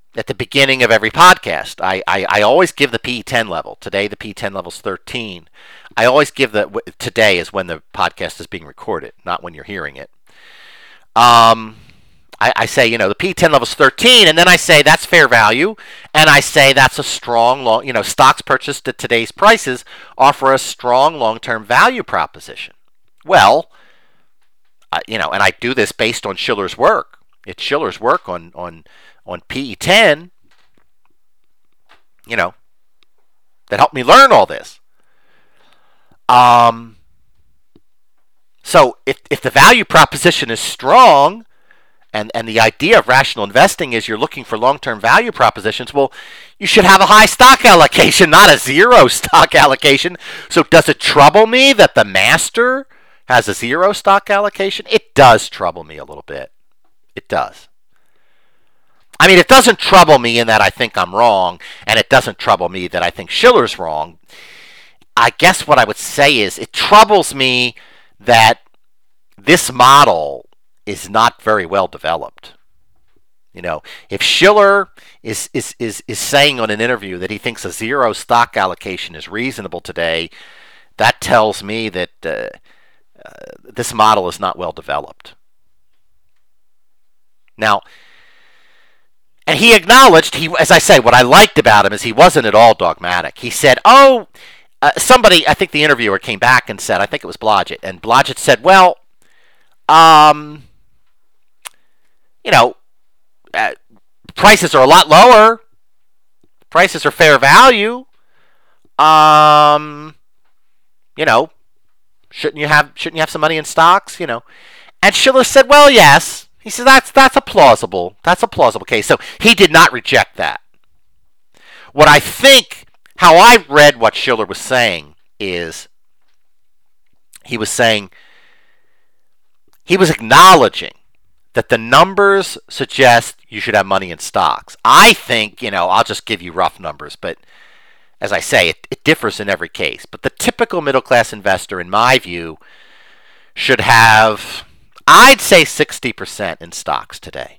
at the beginning of every podcast. I, I, I always give the P E ten level. Today the P E ten level is thirteen. I always give the, today is when the podcast is being recorded, not when you're hearing it. Um, I, I say, you know, the P E ten level is thirteen, and then I say that's fair value, and I say that's a strong, long, you know, stocks purchased at today's prices offer a strong long-term value proposition. Well, uh, you know, and I do this based on Shiller's work. It's Shiller's work on, on, on P E ten, you know, that helped me learn all this. Um, so if, if the value proposition is strong, and, and the idea of rational investing is you're looking for long-term value propositions, well, you should have a high stock allocation, not a zero stock allocation. So does it trouble me that the master has a zero stock allocation? It does trouble me a little bit. It does. I mean, it doesn't trouble me in that I think I'm wrong, and it doesn't trouble me that I think Shiller's wrong. I guess what I would say is it troubles me that this model is not very well developed. You know, if Shiller is, is, is, is saying on an interview that he thinks a zero stock allocation is reasonable today, that tells me that uh, uh, this model is not well developed. Now, and he acknowledged, he, as I say, what I liked about him is he wasn't at all dogmatic. He said, oh, uh, somebody, I think the interviewer came back and said, I think it was Blodgett, and Blodgett said, well, um, you know, uh, prices are a lot lower. Prices are fair value. Um, you know, shouldn't you have shouldn't you have some money in stocks? You know, and Shiller said, well, yes. He said that's that's a plausible that's a plausible case. So he did not reject that. What I think, how I read what Shiller was saying is, he was saying, he was acknowledging that the numbers suggest you should have money in stocks. I think, you know, I'll just give you rough numbers, but as I say, it, it differs in every case. But the typical middle-class investor, in my view, should have, I'd say, sixty percent in stocks today.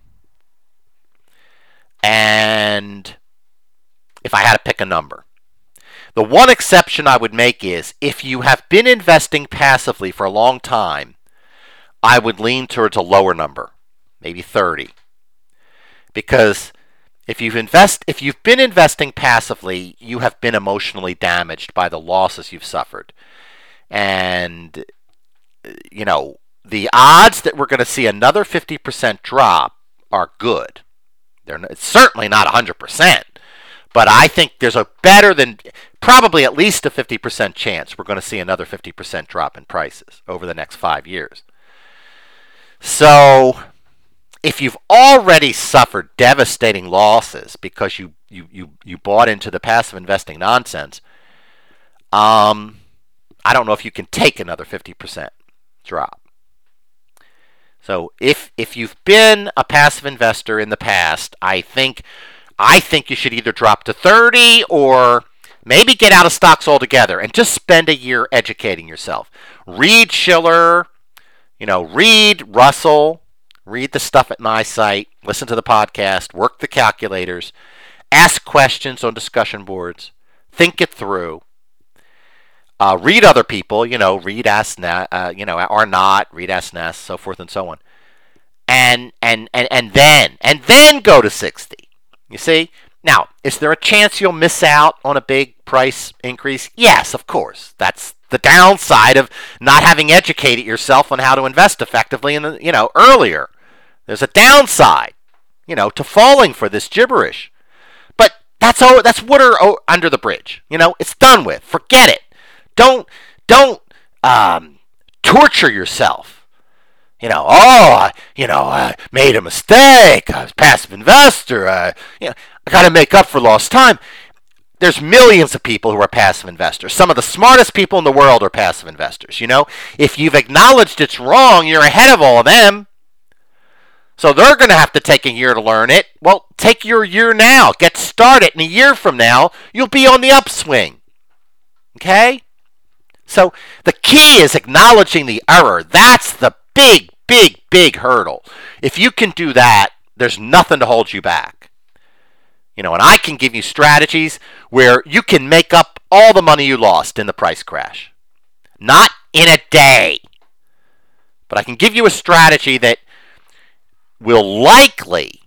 And if I had to pick a number, the one exception I would make is if you have been investing passively for a long time, I would lean towards a lower number, maybe thirty. Because if you've invest if you've been investing passively, you have been emotionally damaged by the losses you've suffered. And you know, the odds that we're going to see another fifty percent drop are good. They're not, it's certainly not one hundred percent, but I think there's a better than probably at least a fifty percent chance we're going to see another fifty percent drop in prices over the next five years. So if you've already suffered devastating losses because you, you, you, you bought into the passive investing nonsense, um, I don't know if you can take another fifty percent drop. So if if you've been a passive investor in the past, I think I think you should either drop to thirty or maybe get out of stocks altogether and just spend a year educating yourself. Read Shiller, you know, read Russell, read the stuff at my site, listen to the podcast, work the calculators, ask questions on discussion boards, think it through. Uh, read other people, you know, read Asna, uh, you know, Arnott, read Asness, so forth and so on, and and and and then and then go to sixty. You see, now is there a chance you'll miss out on a big price increase? Yes, of course. That's the downside of not having educated yourself on how to invest effectively in the, you know, earlier. There's a downside, you know, to falling for this gibberish, but that's all. That's water under the bridge. You know, it's done with. Forget it. Don't don't um, torture yourself. You know, oh, I, you know, I made a mistake. I was a passive investor. I, you know, I got to make up for lost time. There's millions of people who are passive investors. Some of the smartest people in the world are passive investors. You know, if you've acknowledged it's wrong, you're ahead of all of them. So they're going to have to take a year to learn it. Well, take your year now. Get started. In a year from now, you'll be on the upswing. Okay? So the key is acknowledging the error. That's the big, big, big hurdle. If you can do that, there's nothing to hold you back. You know, and I can give you strategies where you can make up all the money you lost in the price crash. Not in a day. But I can give you a strategy that will likely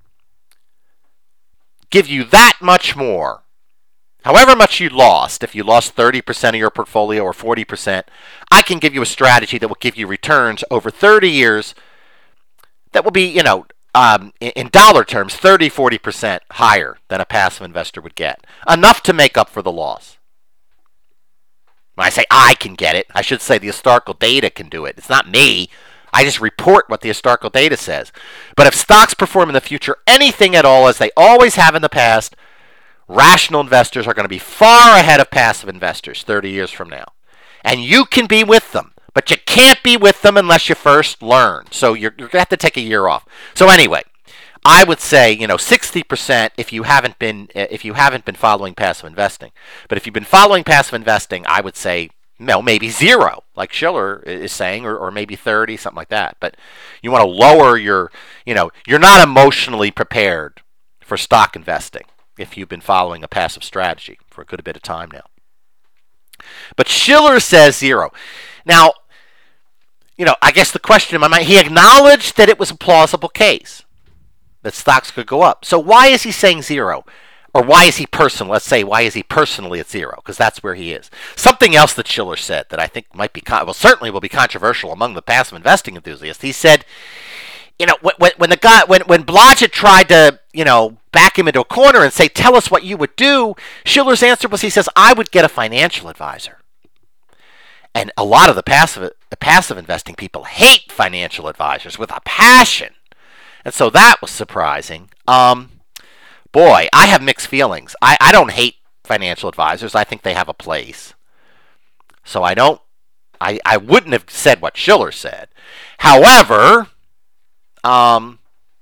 give you that much more. However much you lost, if you lost thirty percent of your portfolio or forty percent, I can give you a strategy that will give you returns over thirty years that will be, you know, um, in dollar terms, thirty, forty percent higher than a passive investor would get. Enough to make up for the loss. When I say I can get it, I should say the historical data can do it. It's not me. I just report what the historical data says. But if stocks perform in the future anything at all as they always have in the past, rational investors are going to be far ahead of passive investors thirty years from now. And you can be with them, but you can't be with them unless you first learn. So you're, you're going to have to take a year off. So anyway, I would say, you know, sixty percent if you haven't been if you haven't been following passive investing. But if you've been following passive investing, I would say, no, maybe zero, like Shiller is saying, or, or maybe thirty, something like that. But you want to lower your, you know, you're not emotionally prepared for stock investing if you've been following a passive strategy for a good bit of time now. But Shiller says zero. Now, you know, I guess the question in my mind, he acknowledged that it was a plausible case that stocks could go up. So why is he saying zero? Or why is he personal? Let's say, why is he personally at zero? Because that's where he is. Something else that Shiller said that I think might be, well, certainly will be controversial among the passive investing enthusiasts. He said, you know, when, when the guy, when, when Blodgett tried to, you know, back him into a corner and say, tell us what you would do, Shiller's answer was, he says, I would get a financial advisor. And a lot of the passive, the passive investing people hate financial advisors with a passion. And so that was surprising. Um, boy, I have mixed feelings. I, I don't hate financial advisors. I think they have a place. So I don't, I, I wouldn't have said what Shiller said. However, um,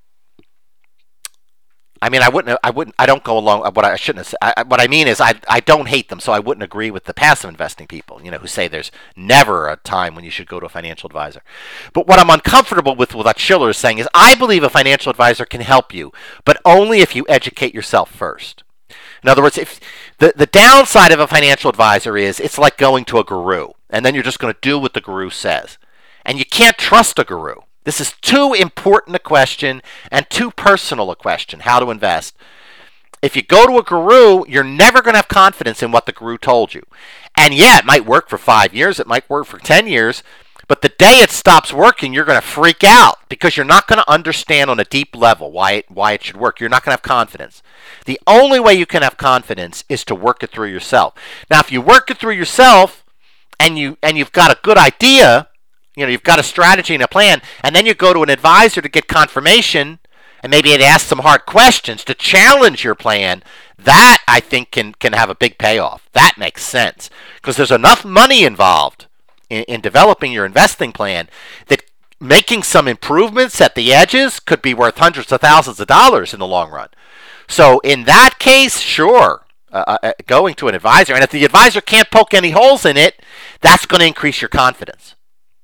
I mean, I wouldn't, I wouldn't, I don't go along, what I shouldn't have said, I, what I mean is I, I don't hate them, so I wouldn't agree with the passive investing people, you know, who say there's never a time when you should go to a financial advisor. But what I'm uncomfortable with what Shiller is saying is I believe a financial advisor can help you, but only if you educate yourself first. In other words, if the, the downside of a financial advisor is it's like going to a guru, and then you're just going to do what the guru says. And you can't trust a guru. This is too important a question and too personal a question, how to invest. If you go to a guru, you're never going to have confidence in what the guru told you. And yeah, it might work for five years, it might work for ten years, but the day it stops working, you're going to freak out because you're not going to understand on a deep level why it, why it should work. You're not going to have confidence. The only way you can have confidence is to work it through yourself. Now, if you work it through yourself and, you, and you've got a good idea, you know, you've got a strategy and a plan, and then you go to an advisor to get confirmation, and maybe it asks some hard questions to challenge your plan, that, I think, can, can have a big payoff. That makes sense. Because there's enough money involved in, in developing your investing plan that making some improvements at the edges could be worth hundreds of thousands of dollars in the long run. So in that case, sure, uh, uh, going to an advisor. And if the advisor can't poke any holes in it, that's going to increase your confidence.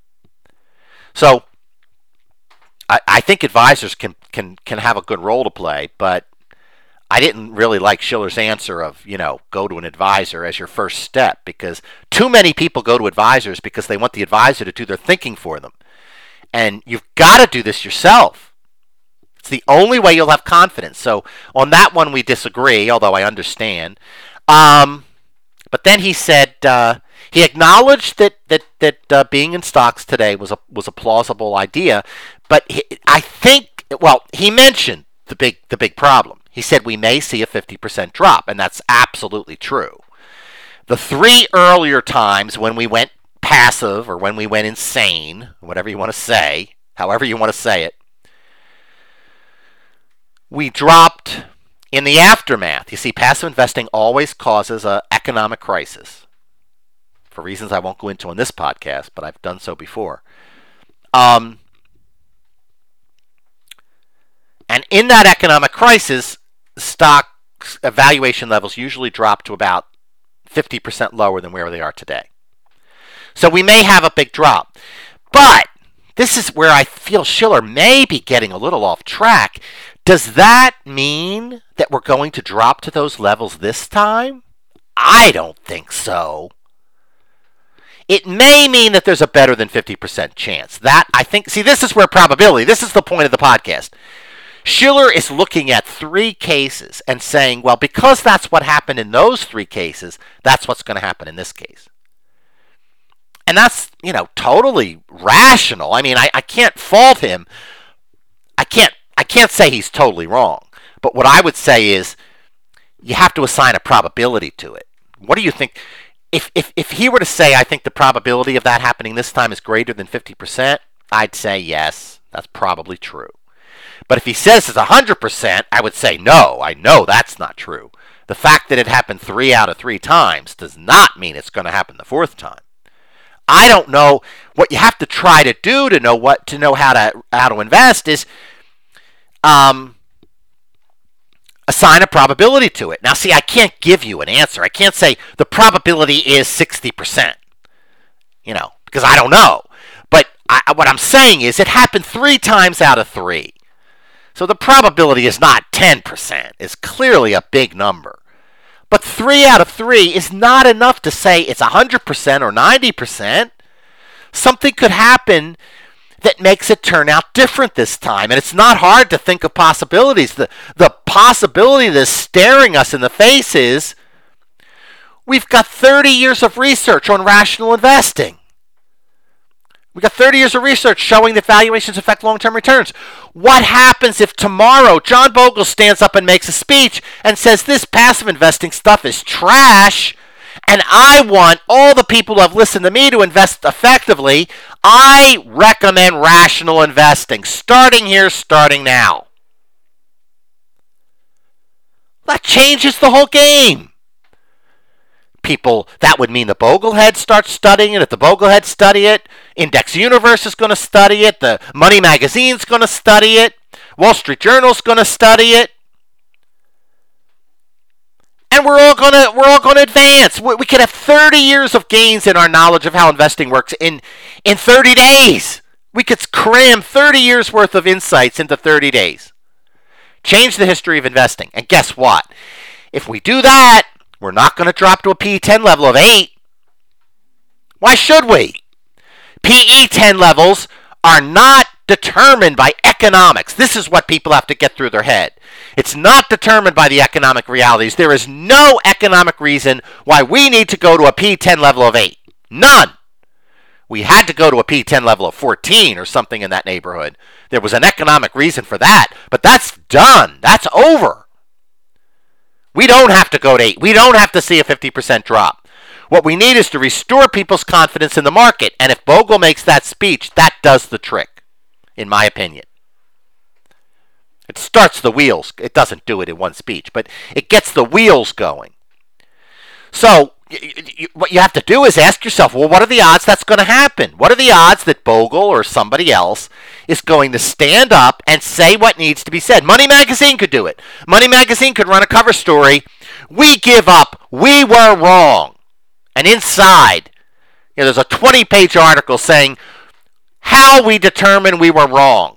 So I, I think advisors can, can, can have a good role to play, but I didn't really like Shiller's answer of, you know, go to an advisor as your first step, because too many people go to advisors because they want the advisor to do their thinking for them. And you've got to do this yourself. It's the only way you'll have confidence. So on that one we disagree, although I understand. Um, but then he said... Uh, He acknowledged that that that uh, being in stocks today was a was a plausible idea, but he, I think well he mentioned the big the big problem. He said we may see a fifty percent drop, and that's absolutely true. The three earlier times when we went passive or when we went insane, whatever you want to say, however you want to say it, we dropped in the aftermath. You see, passive investing always causes an economic crisis. For reasons I won't go into on this podcast, but I've done so before. Um, and in that economic crisis, stock valuation levels usually drop to about fifty percent lower than where they are today. So we may have a big drop. But this is where I feel Shiller may be getting a little off track. Does that mean that we're going to drop to those levels this time? I don't think so. It may mean that there's a better than fifty percent chance. That, I think, see, this is where probability, this is the point of the podcast. Shiller is looking at three cases and saying, well, because that's what happened in those three cases, that's what's going to happen in this case. And that's, you know, totally rational. I mean, I, I can't fault him. I can't I can't say he's totally wrong. But what I would say is you have to assign a probability to it. What do you think? If if if he were to say, I think the probability of that happening this time is greater than fifty percent, I'd say yes, that's probably true. But if he says it's one hundred percent, I would say no, I know that's not true. The fact that it happened three out of three times does not mean it's going to happen the fourth time. I don't know. What you have to try to do to know what to know how to how to invest is um, assign a probability to it. Now, see, I can't give you an answer. I can't say the probability is sixty percent, you know, because I don't know. But I, what I'm saying is it happened three times out of three. So the probability is not ten percent. It's clearly a big number. But three out of three is not enough to say it's one hundred percent or ninety percent. Something could happen that makes it turn out different this time. And it's not hard to think of possibilities. The, the possibility that's staring us in the face is we've got thirty years of research on rational investing. We've got thirty years of research showing that valuations affect long-term returns. What happens if tomorrow John Bogle stands up and makes a speech and says this passive investing stuff is trash, and I want all the people who have listened to me to invest effectively? I recommend rational investing, starting here, starting now. That changes the whole game. People, that would mean the Boglehead starts studying it. If the Boglehead study it, Index Universe is going to study it. The Money Magazine's going to study it. Wall Street Journal's going to study it. And we're all going to we're all going to advance. We, we could have thirty years of gains in our knowledge of how investing works in in thirty days. We could cram thirty years worth of insights into thirty days. Change the history of investing. And guess what? If we do that, we're not going to drop to a P E ten level of eight. Why should we? P E ten levels are not determined by economics. This is what people have to get through their head. It's not determined by the economic realities. There is no economic reason why we need to go to a P E ten level of eight. None. We had to go to a P E ten level of fourteen or something in that neighborhood. There was an economic reason for that, but that's done. That's over. We don't have to go to eight. We don't have to see a fifty percent drop. What we need is to restore people's confidence in the market. And if Bogle makes that speech, that does the trick, in my opinion. It starts the wheels. It doesn't do it in one speech, but it gets the wheels going. So you, you, what you have to do is ask yourself, well, what are the odds that's going to happen? What are the odds that Bogle or somebody else is going to stand up and say what needs to be said? Money Magazine could do it. Money Magazine could run a cover story. We give up. We were wrong. And inside, you know, there's a twenty-page article saying how we determined we were wrong.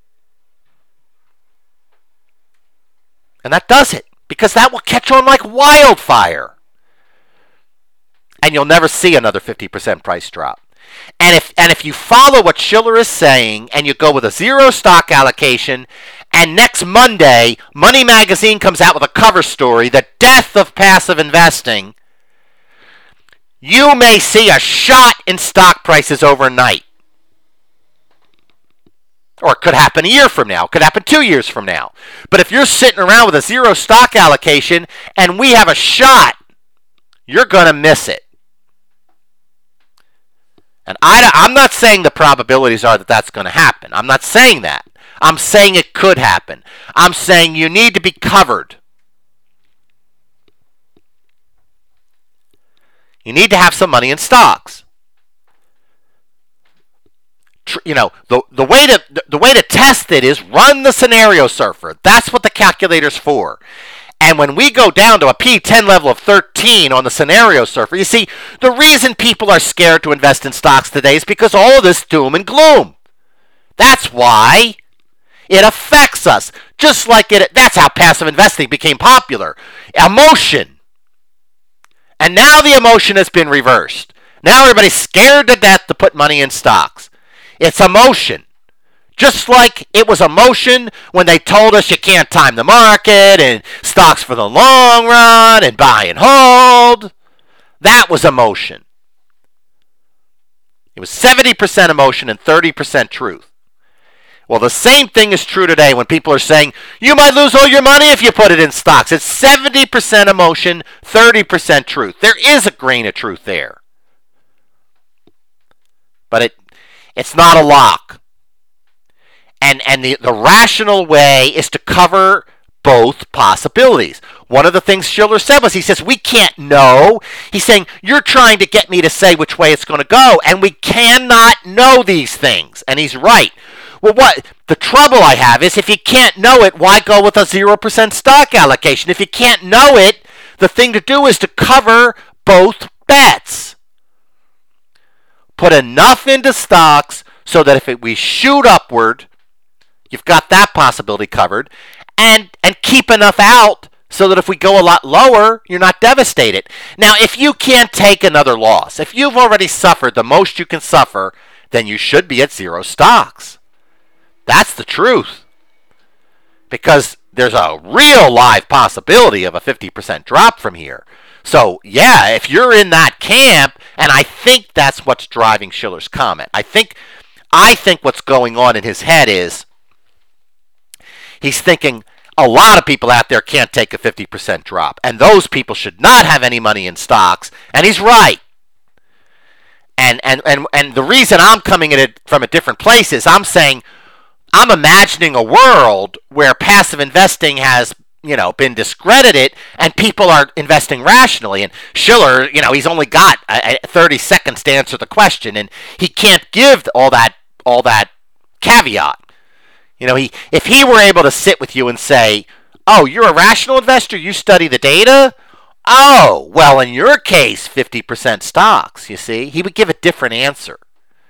And that does it, because that will catch on like wildfire. And you'll never see another fifty percent price drop. And if and if you follow what Shiller is saying and you go with a zero stock allocation, and next Monday, Money Magazine comes out with a cover story, The Death of Passive Investing, you may see a shot in stock prices overnight. Or it could happen a year from now. It could happen two years from now. But if you're sitting around with a zero stock allocation and we have a shot, you're going to miss it. And I, I'm not saying the probabilities are that that's going to happen. I'm not saying that. I'm saying it could happen. I'm saying you need to be covered. You need to have some money in stocks. You know, the, the way to the way to test it is run the scenario surfer. That's what the calculator's for. And when we go down to a P ten level of thirteen on the scenario surfer, you see, the reason people are scared to invest in stocks today is because all of this doom and gloom. That's why it affects us. Just like it, that's how passive investing became popular. Emotion. And now the emotion has been reversed. Now everybody's scared to death to put money in stocks. It's emotion. Just like it was emotion when they told us you can't time the market and stocks for the long run and buy and hold. That was emotion. It was seventy percent emotion and thirty percent truth. Well, the same thing is true today when people are saying, you might lose all your money if you put it in stocks. It's seventy percent emotion, thirty percent truth. There is a grain of truth there. But it it's not a lock. And and the, the rational way is to cover both possibilities. One of the things Shiller said was, he says, we can't know. He's saying, you're trying to get me to say which way it's going to go, and we cannot know these things. And he's right. Well, what the trouble I have is, if you can't know it, why go with a zero percent stock allocation? If you can't know it, the thing to do is to cover both bets. Put enough into stocks so that if it, we shoot upward, you've got that possibility covered, and and keep enough out so that if we go a lot lower, you're not devastated. Now, if you can't take another loss, if you've already suffered the most you can suffer, then you should be at zero stocks. That's the truth. Because there's a real live possibility of a fifty percent drop from here. So, yeah, if you're in that camp, and I think that's what's driving Shiller's comment. I think I think what's going on in his head is he's thinking a lot of people out there can't take a fifty percent drop, and those people should not have any money in stocks, and he's right. And and and, and the reason I'm coming at it from a different place is I'm saying, I'm imagining a world where passive investing has, you know, been discredited and people are investing rationally. And Shiller, you know, he's only got thirty seconds to answer the question, and he can't give all that all that caveat. You know, he if he were able to sit with you and say, "Oh, you're a rational investor. You study the data. Oh, well, in your case, fifty percent stocks." You see, he would give a different answer.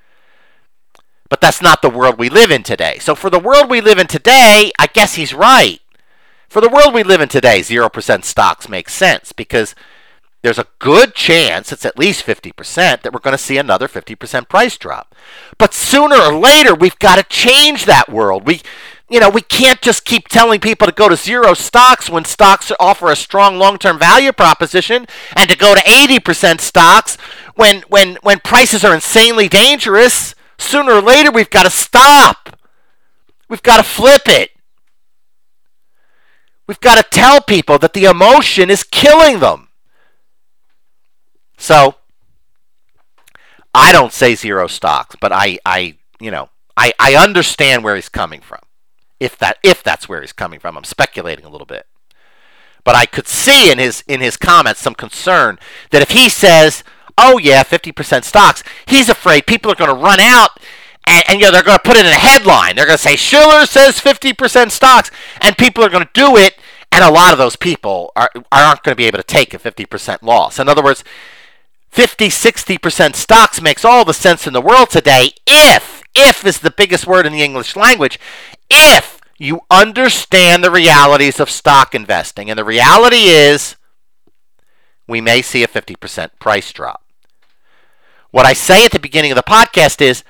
But that's not the world we live in today. So for the world we live in today, I guess he's right. For the world we live in today, zero percent stocks make sense because there's a good chance, it's at least fifty percent, that we're going to see another fifty percent price drop. But sooner or later, we've got to change that world. We, you know, we can't just keep telling people to go to zero stocks when stocks offer a strong long-term value proposition, and to go to eighty percent stocks when when when prices are insanely dangerous. Sooner or later, we've got to stop. We've got to flip it. We've got to tell people that the emotion is killing them. So, I don't say zero stocks, but I, I you know, I, I understand where he's coming from. If that, if that's where he's coming from, I'm speculating a little bit. But I could see in his in his comments some concern that if he says, oh yeah, fifty percent stocks, he's afraid people are going to run out and, and you know, they're going to put it in a headline. They're going to say, Shiller says fifty percent stocks, and people are going to do it, and a lot of those people are, aren't going to be able to take a fifty percent loss. In other words, fifty, sixty percent stocks makes all the sense in the world today if, if is the biggest word in the English language, if you understand the realities of stock investing. And the reality is we may see a fifty percent price drop. What I say at the beginning of the podcast is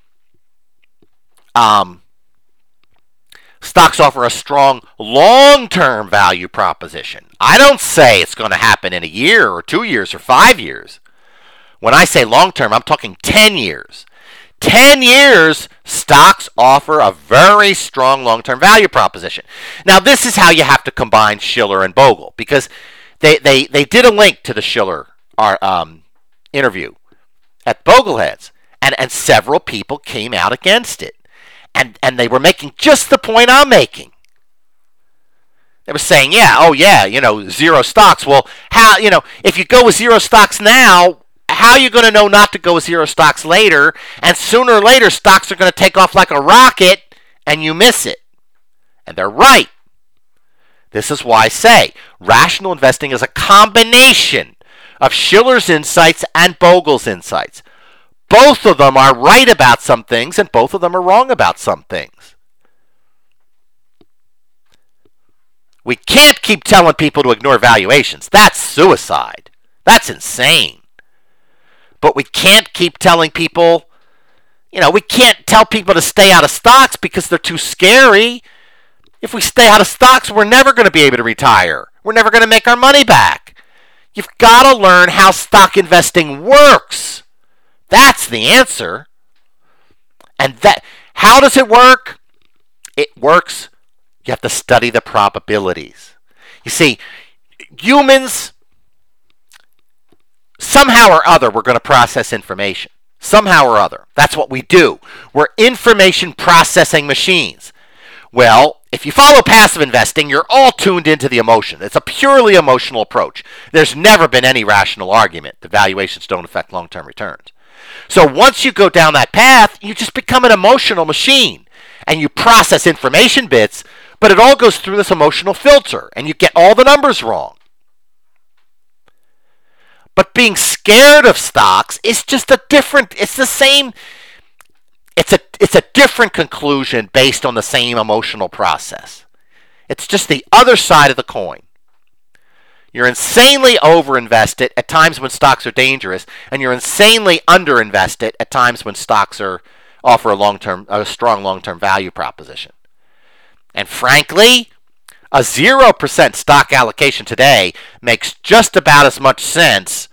um, stocks offer a strong long-term value proposition. I don't say it's going to happen in a year or two years or five years. When I say long-term, I'm talking ten years. ten years, stocks offer a very strong long-term value proposition. Now, this is how you have to combine Shiller and Bogle, because they, they, they did a link to the Shiller um, interview at Bogleheads, and, and several people came out against it. And, and they were making just the point I'm making. They were saying, yeah, oh yeah, you know, zero stocks. Well, how, you know, if you go with zero stocks now, how are you going to know not to go with zero stocks later? And sooner or later, stocks are going to take off like a rocket, and you miss it. And they're right. This is why I say rational investing is a combination of Shiller's insights and Bogle's insights. Both of them are right about some things, and both of them are wrong about some things. We can't keep telling people to ignore valuations. That's suicide. That's insane. But we can't keep telling people, you know, we can't tell people to stay out of stocks because they're too scary. If we stay out of stocks, we're never going to be able to retire. We're never going to make our money back. You've got to learn how stock investing works. That's the answer. And that, how does it work? It works. You have to study the probabilities. You see, humans, somehow or other, we're going to process information. Somehow or other. That's what we do. We're information processing machines. Well, if you follow passive investing, you're all tuned into the emotion. It's a purely emotional approach. There's never been any rational argument that valuations don't affect long-term returns. So once you go down that path, you just become an emotional machine. And you process information bits, but it all goes through this emotional filter, and you get all the numbers wrong. But being scared of stocks is just a different, it's the same, it's a, it's a different conclusion based on the same emotional process. It's just the other side of the coin. You're insanely overinvested at times when stocks are dangerous, and you're insanely underinvested at times when stocks are offer a long-term, a strong long-term value proposition. And frankly, a zero percent stock allocation today makes just about as much sense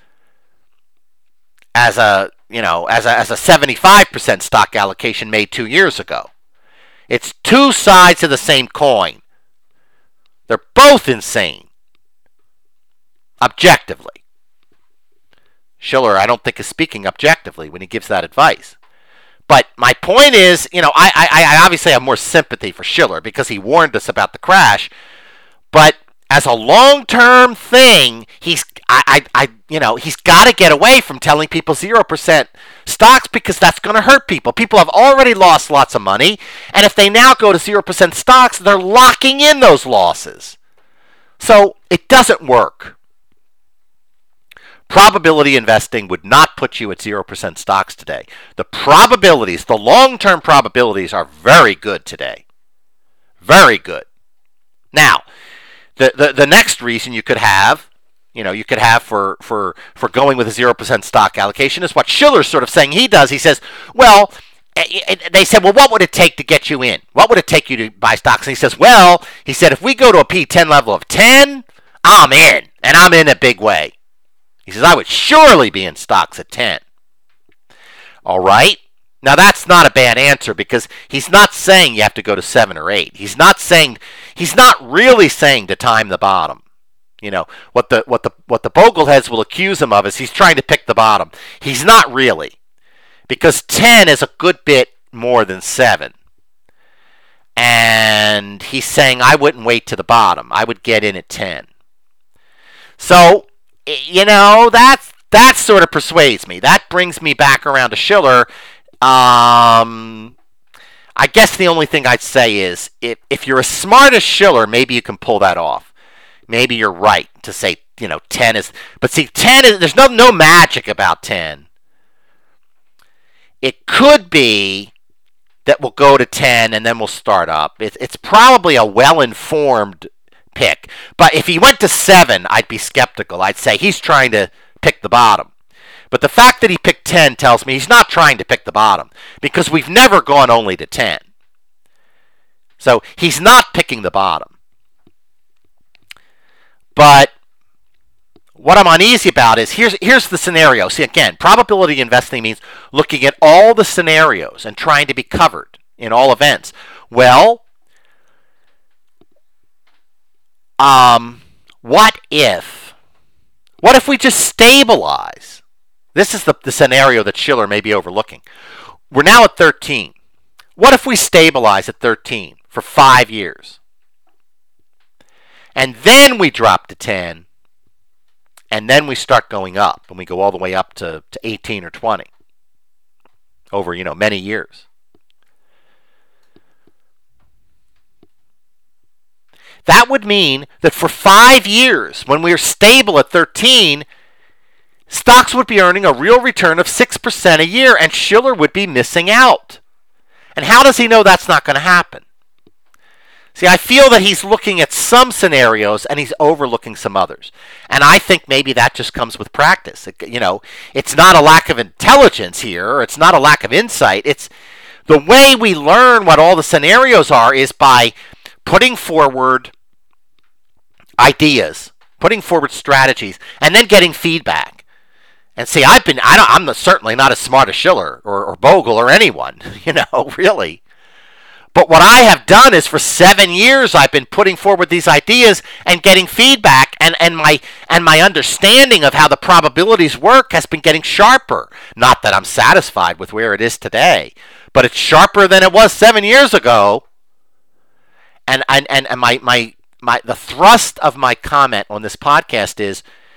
as a, you know, as a, as a seventy-five percent stock allocation made two years ago. It's two sides of the same coin. They're both insane. Objectively. Shiller, I don't think, is speaking objectively when he gives that advice. But my point is, you know, I, I, I obviously have more sympathy for Shiller because he warned us about the crash. But as a long-term thing, he's, I, I, I you know, he's got to get away from telling people zero percent stocks because that's going to hurt people. People have already lost lots of money, and if they now go to zero percent stocks, they're locking in those losses. So it doesn't work. Probability investing would not put you at zero percent stocks today. The probabilities, the long-term probabilities are very good today. Very good. Now, the, the, the next reason you could have, you know, you could have for, for, for going with a zero percent stock allocation is what Shiller's sort of saying he does. He says, well, they said, well, what would it take to get you in? What would it take you to buy stocks? And he says, well, he said, if we go to a P ten level of ten, I'm in, and I'm in a big way. He says, I would surely be in stocks at ten. All right. Now, that's not a bad answer because he's not saying you have to go to seven or eight. He's not saying, he's not really saying to time the bottom. You know, what the what the what the Bogleheads will accuse him of is he's trying to pick the bottom. He's not really. Because ten is a good bit more than seven. And he's saying I wouldn't wait to the bottom. I would get in at ten. So, you know, that's, that sort of persuades me. That brings me back around to Shiller. Um, I guess the only thing I'd say is, if, if you're as smart as Shiller, maybe you can pull that off. Maybe you're right to say, you know, ten is... But see, ten is... There's no, no magic about ten. It could be that we'll go to ten and then we'll start up. It's, it's probably a well-informed pick. But if he went to seven, I'd be skeptical. I'd say he's trying to pick the bottom. But the fact that he picked ten tells me he's not trying to pick the bottom because we've never gone only to ten. So he's not picking the bottom. But what I'm uneasy about is here's here's the scenario. See, again, probability investing means looking at all the scenarios and trying to be covered in all events. Well, Um, what if, what if we just stabilize? This is the, the scenario that Shiller may be overlooking. We're now at thirteen. What if we stabilize at thirteen for five years? And then we drop to ten, and then we start going up, and we go all the way up to, to eighteen or twenty over, you know, many years. That would mean that for five years, when we are stable at thirteen, stocks would be earning a real return of six percent a year, and Shiller would be missing out. And how does he know that's not going to happen? See, I feel that he's looking at some scenarios and he's overlooking some others. And I think maybe that just comes with practice. It, you know, it's not a lack of intelligence here, or it's not a lack of insight. It's the way we learn what all the scenarios are is by putting forward ideas, putting forward strategies, and then getting feedback. And see, I've been, I don't, I'm certainly not as smart as Shiller or, or Bogle or anyone, you know, really. But what I have done is for seven years I've been putting forward these ideas and getting feedback, and, and my and my understanding of how the probabilities work has been getting sharper. Not that I'm satisfied with where it is today, but it's sharper than it was seven years ago. And and, and, and my, my my the thrust of my comment on this podcast is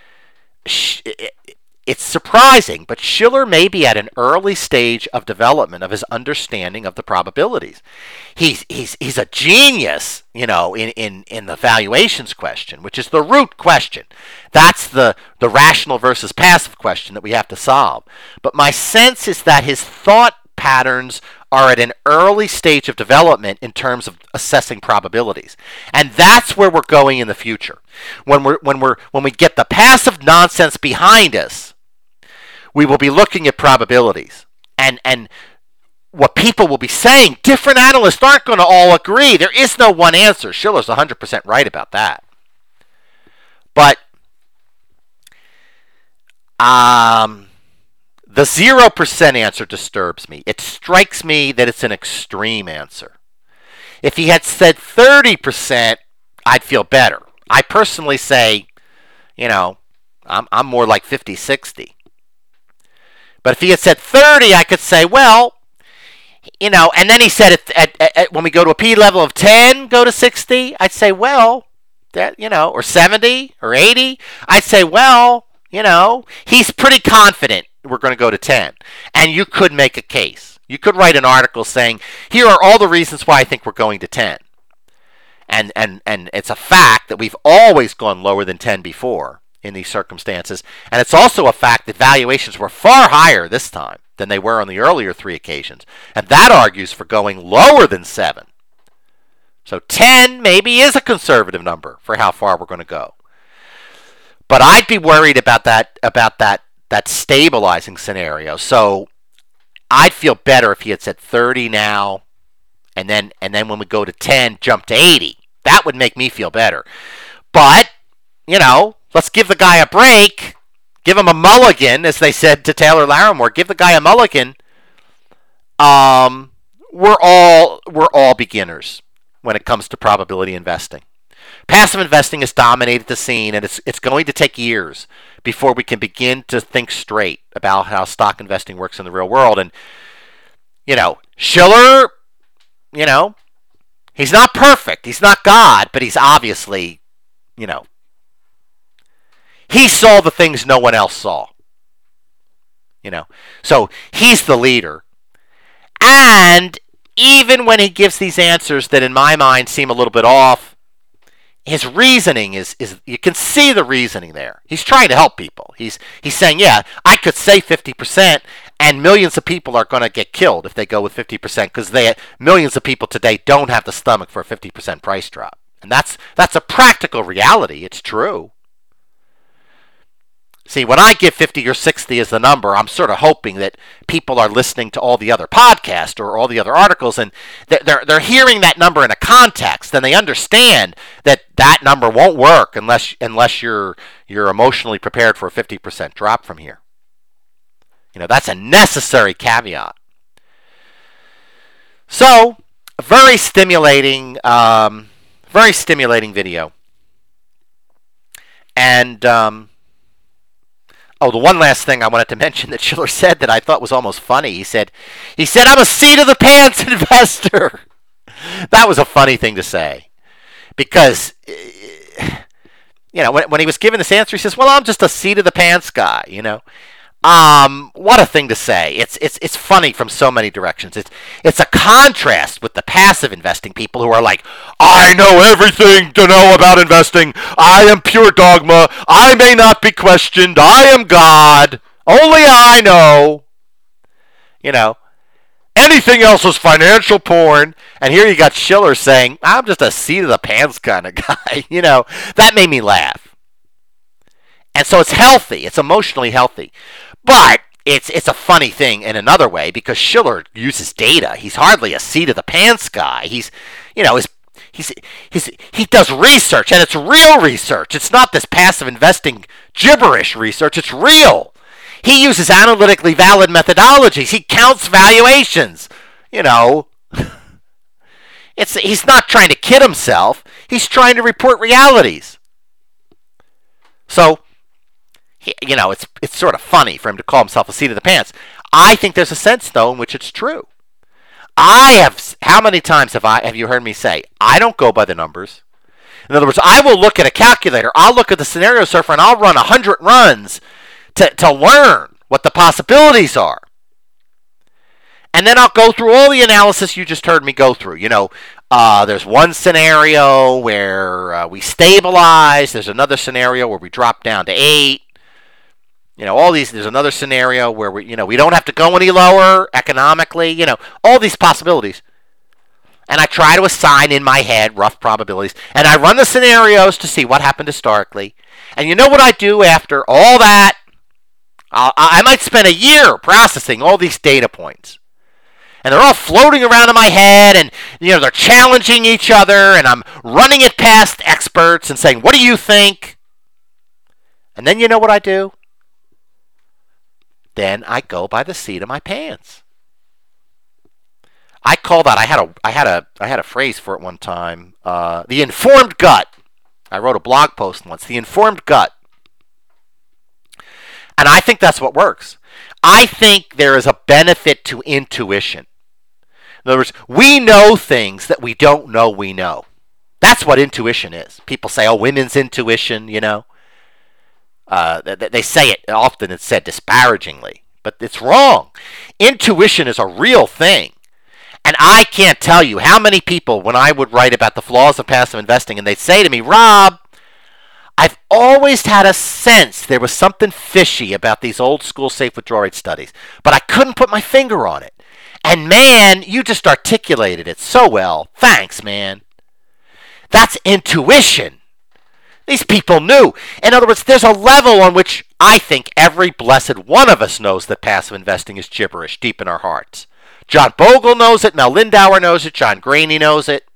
it's surprising, but Shiller may be at an early stage of development of his understanding of the probabilities. He's he's he's a genius, you know, in, in, in the valuations question, which is the root question. That's the, the rational versus passive question that we have to solve. But my sense is that his thought patterns are at an early stage of development in terms of assessing probabilities. And that's where we're going in the future. When we're when we're when we get the passive nonsense behind us, we will be looking at probabilities. And and what people will be saying, different analysts aren't going to all agree. There is no one answer. Shiller's one hundred percent right about that. But um, the zero percent answer disturbs me. It strikes me that it's an extreme answer. If he had said thirty percent, I'd feel better. I personally say, you know, I'm, I'm more like fifty sixty. But if he had said thirty, I could say, well, you know, and then he said it at, at, at, when we go to a P level of ten, go to sixty, I'd say, well, that, you know, or seventy or eighty, I'd say, well, you know, he's pretty confident we're going to go to ten. And you could make a case. You could write an article saying, here are all the reasons why I think we're going to ten. And and and it's a fact that we've always gone lower than ten before in these circumstances. And it's also a fact that valuations were far higher this time than they were on the earlier three occasions. And that argues for going lower than seven. So ten maybe is a conservative number for how far we're going to go. But I'd be worried about that about that that stabilizing scenario. So I'd feel better if he had said thirty now, and then and then when we go to ten, jump to eighty. That would make me feel better. But, you know, let's give the guy a break. Give him a mulligan, as they said to Taylor Larimore. Give the guy a mulligan. Um, we're all we're all beginners when it comes to probability investing. Passive investing has dominated the scene, and it's it's going to take years before we can begin to think straight about how stock investing works in the real world. And, you know, Shiller, you know, he's not perfect. He's not God, but he's obviously, you know, he saw the things no one else saw. You know, so he's the leader. And even when he gives these answers that in my mind seem a little bit off, his reasoning is, is you can see the reasoning there. He's trying to help people. He's he's saying, yeah, I could say fifty percent and millions of people are going to get killed if they go with fifty percent because they millions of people today don't have the stomach for a fifty percent price drop. And that's that's a practical reality. It's true. See, when I give fifty or sixty as the number, I'm sort of hoping that people are listening to all the other podcasts or all the other articles, and they're, they're hearing that number in a context, and they understand that that number won't work unless unless you're you're emotionally prepared for a fifty percent drop from here. You know, that's a necessary caveat. So, a very stimulating, um, very stimulating video. And... Um, Oh, the one last thing I wanted to mention that Shiller said that I thought was almost funny. He said, he said, I'm a seat of the pants investor. That was a funny thing to say. Because, you know, when, when he was giving this answer, he says, well, I'm just a seat of the pants guy, you know. Um, what a thing to say. It's it's it's funny from so many directions. It's it's a contrast with the passive investing people who are like, I know everything to know about investing. I am pure dogma. I may not be questioned. I am God. Only I know. You know. And Anything else is financial porn. And here you got Shiller saying, I'm just a seat of the pants kind of guy. You know, that made me laugh. And so it's healthy. It's emotionally healthy. But it's it's a funny thing in another way because Shiller uses data. He's hardly a seat of the pants guy. He's, you know, his He's, he's, he does research, and it's real research. It's not this passive investing gibberish research. It's real. He uses analytically valid methodologies. He counts valuations. You know, it's he's not trying to kid himself. He's trying to report realities. So, he, you know, it's it's sort of funny for him to call himself a seat of the pants. I think there's a sense, though, in which it's true. I have, how many times have I, have you heard me say, I don't go by the numbers. In other words, I will look at a calculator, I'll look at the scenario surfer, and I'll run one hundred runs to, to learn what the possibilities are. And then I'll go through all the analysis you just heard me go through. You know, uh, there's one scenario where uh, we stabilize, there's another scenario where we drop down to eight. You know, all these, there's another scenario where we, you know, we don't have to go any lower economically, you know, all these possibilities. And I try to assign in my head rough probabilities. And I run the scenarios to see what happened historically. And you know what I do after all that? I'll, I might spend a year processing all these data points. And they're all floating around in my head, and, you know, they're challenging each other, and I'm running it past experts and saying, what do you think? And then you know what I do? Then I go by the seat of my pants. I call that. I had a. I had a. I had a phrase for it one time. Uh, the informed gut. I wrote a blog post once. The informed gut. And I think that's what works. I think there is a benefit to intuition. In other words, we know things that we don't know we know. That's what intuition is. People say, "Oh, women's intuition," you know. Uh, they say it often. It's said disparagingly, but it's wrong. Intuition is a real thing, and I can't tell you how many people, when I would write about the flaws of passive investing, and they'd say to me, "Rob, I've always had a sense there was something fishy about these old school safe withdrawal rate studies, but I couldn't put my finger on it. And man, you just articulated it so well. Thanks, man." That's intuition. These people knew. In other words, there's a level on which I think every blessed one of us knows that passive investing is gibberish deep in our hearts. John Bogle knows it. Mel Lindauer knows it. John Graney knows it.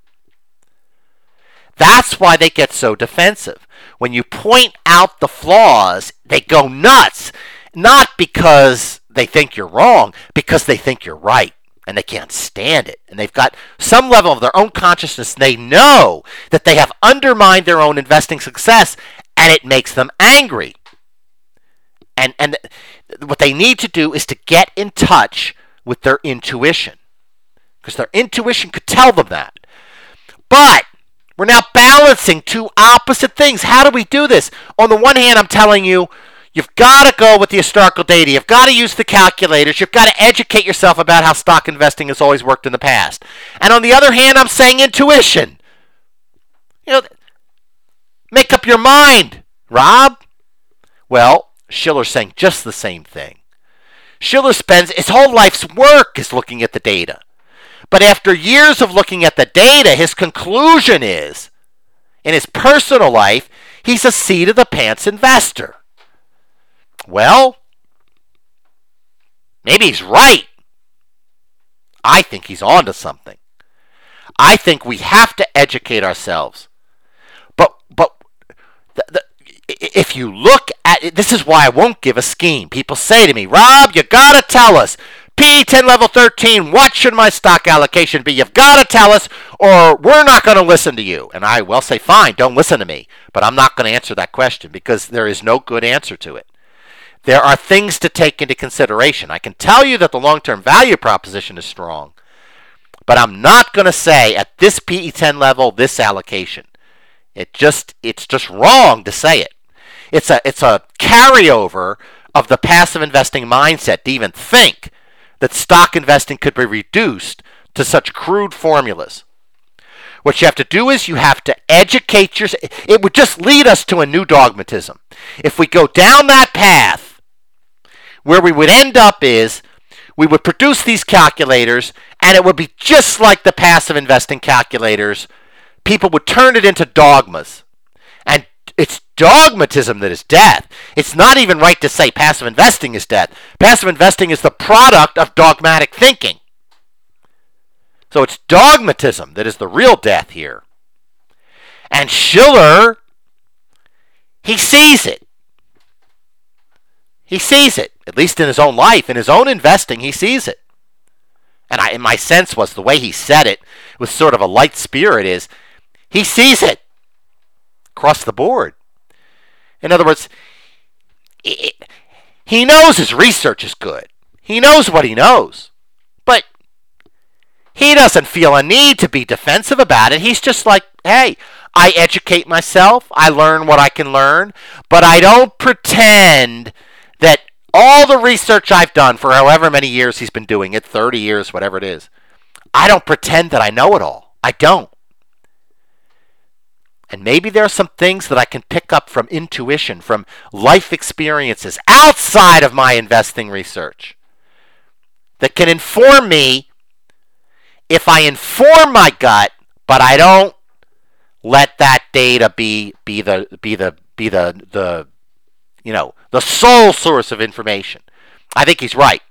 That's why they get so defensive. When you point out the flaws, they go nuts. Not because they think you're wrong, because they think you're right. And they can't stand it. And they've got some level of their own consciousness. They know that they have undermined their own investing success, and it makes them angry. And and what they need to do is to get in touch with their intuition, because their intuition could tell them that. But we're now balancing two opposite things. How do we do this? On the one hand, I'm telling you, you've got to go with the historical data. You've got to use the calculators. You've got to educate yourself about how stock investing has always worked in the past. And on the other hand, I'm saying intuition. You know, make up your mind, Rob. Well, Shiller's saying just the same thing. Shiller spends his whole life's work is looking at the data. But after years of looking at the data, his conclusion is, in his personal life, he's a seat-of-the-pants investor. Well, maybe he's right. I think he's onto something. I think we have to educate ourselves. But but the, the, if you look at it, this is why I won't give a scheme. People say to me, "Rob, you got to tell us. P E ten level thirteen, what should my stock allocation be? You've got to tell us, or we're not going to listen to you." And I will say, fine, don't listen to me. But I'm not going to answer that question because there is no good answer to it. There are things to take into consideration. I can tell you that the long-term value proposition is strong, but I'm not going to say at this P E ten level, this allocation. It just it's just wrong to say it. It's a it's a carryover of the passive investing mindset to even think that stock investing could be reduced to such crude formulas. What you have to do is you have to educate yourself. It would just lead us to a new dogmatism. If we go down that path, where we would end up is we would produce these calculators, and it would be just like the passive investing calculators. People would turn it into dogmas. And it's dogmatism that is death. It's not even right to say passive investing is death. Passive investing is the product of dogmatic thinking. So it's dogmatism that is the real death here. And Shiller, he sees it. He sees it, at least in his own life, in his own investing, he sees it. And I, and my sense was the way he said it with sort of a light spirit is, he sees it across the board. In other words, it, he knows his research is good. He knows what he knows. But he doesn't feel a need to be defensive about it. He's just like, hey, I educate myself. I learn what I can learn. But I don't pretend that all the research I've done for however many years he's been doing it, thirty years, whatever it is, I don't pretend that I know it all. I don't. And maybe there are some things that I can pick up from intuition, from life experiences outside of my investing research that can inform me if I inform my gut, but I don't let that data be be the be the be the the you know, the sole source of information. I think he's right.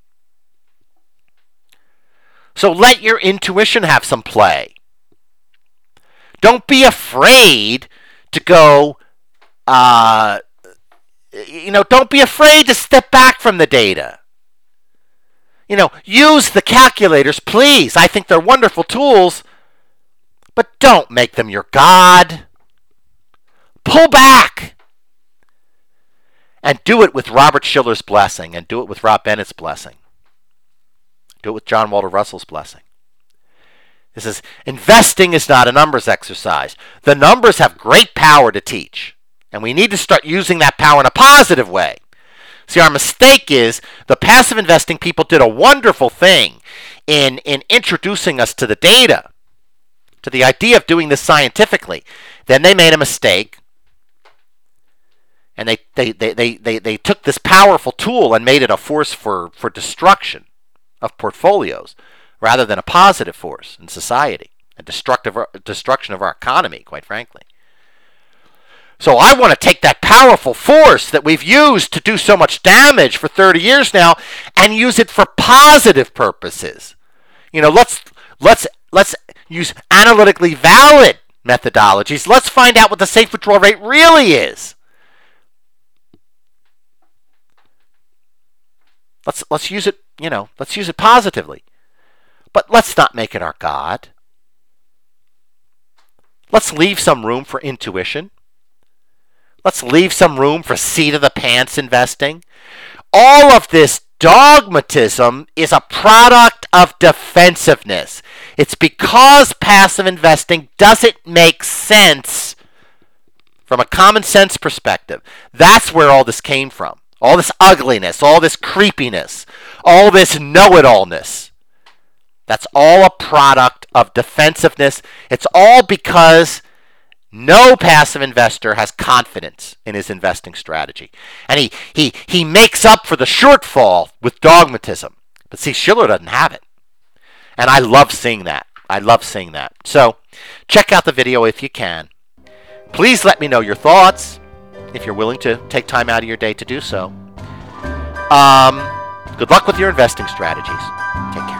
So let your intuition have some play. Don't be afraid to go, uh, you know, don't be afraid to step back from the data. You know, use the calculators, please. I think they're wonderful tools, but don't make them your God. Pull back. And do it with Robert Shiller's blessing, and do it with Rob Bennett's blessing. Do it with John Walter Russell's blessing. This is, investing is not a numbers exercise. The numbers have great power to teach, and we need to start using that power in a positive way. See, our mistake is the passive investing people did a wonderful thing in, in introducing us to the data, to the idea of doing this scientifically. Then they made a mistake. And they, they, they, they, they, they took this powerful tool and made it a force for, for destruction of portfolios rather than a positive force in society, a destructive destruction of our economy, quite frankly. So I want to take that powerful force that we've used to do so much damage for thirty years now and use it for positive purposes. You know, let's let's let's use analytically valid methodologies. Let's find out what the safe withdrawal rate really is. Let's let's use it, you know, let's use it positively. But let's not make it our God. Let's leave some room for intuition. Let's leave some room for seat of the pants investing. All of this dogmatism is a product of defensiveness. It's because passive investing doesn't make sense from a common sense perspective. That's where all this came from. All this ugliness, all this creepiness, all this know-it-allness. That's all a product of defensiveness. It's all because no passive investor has confidence in his investing strategy. And he, he, he makes up for the shortfall with dogmatism. But see, Shiller doesn't have it. And I love seeing that. I love seeing that. So check out the video if you can. Please let me know your thoughts, if you're willing to take time out of your day to do so. Um, good luck with your investing strategies. Take care.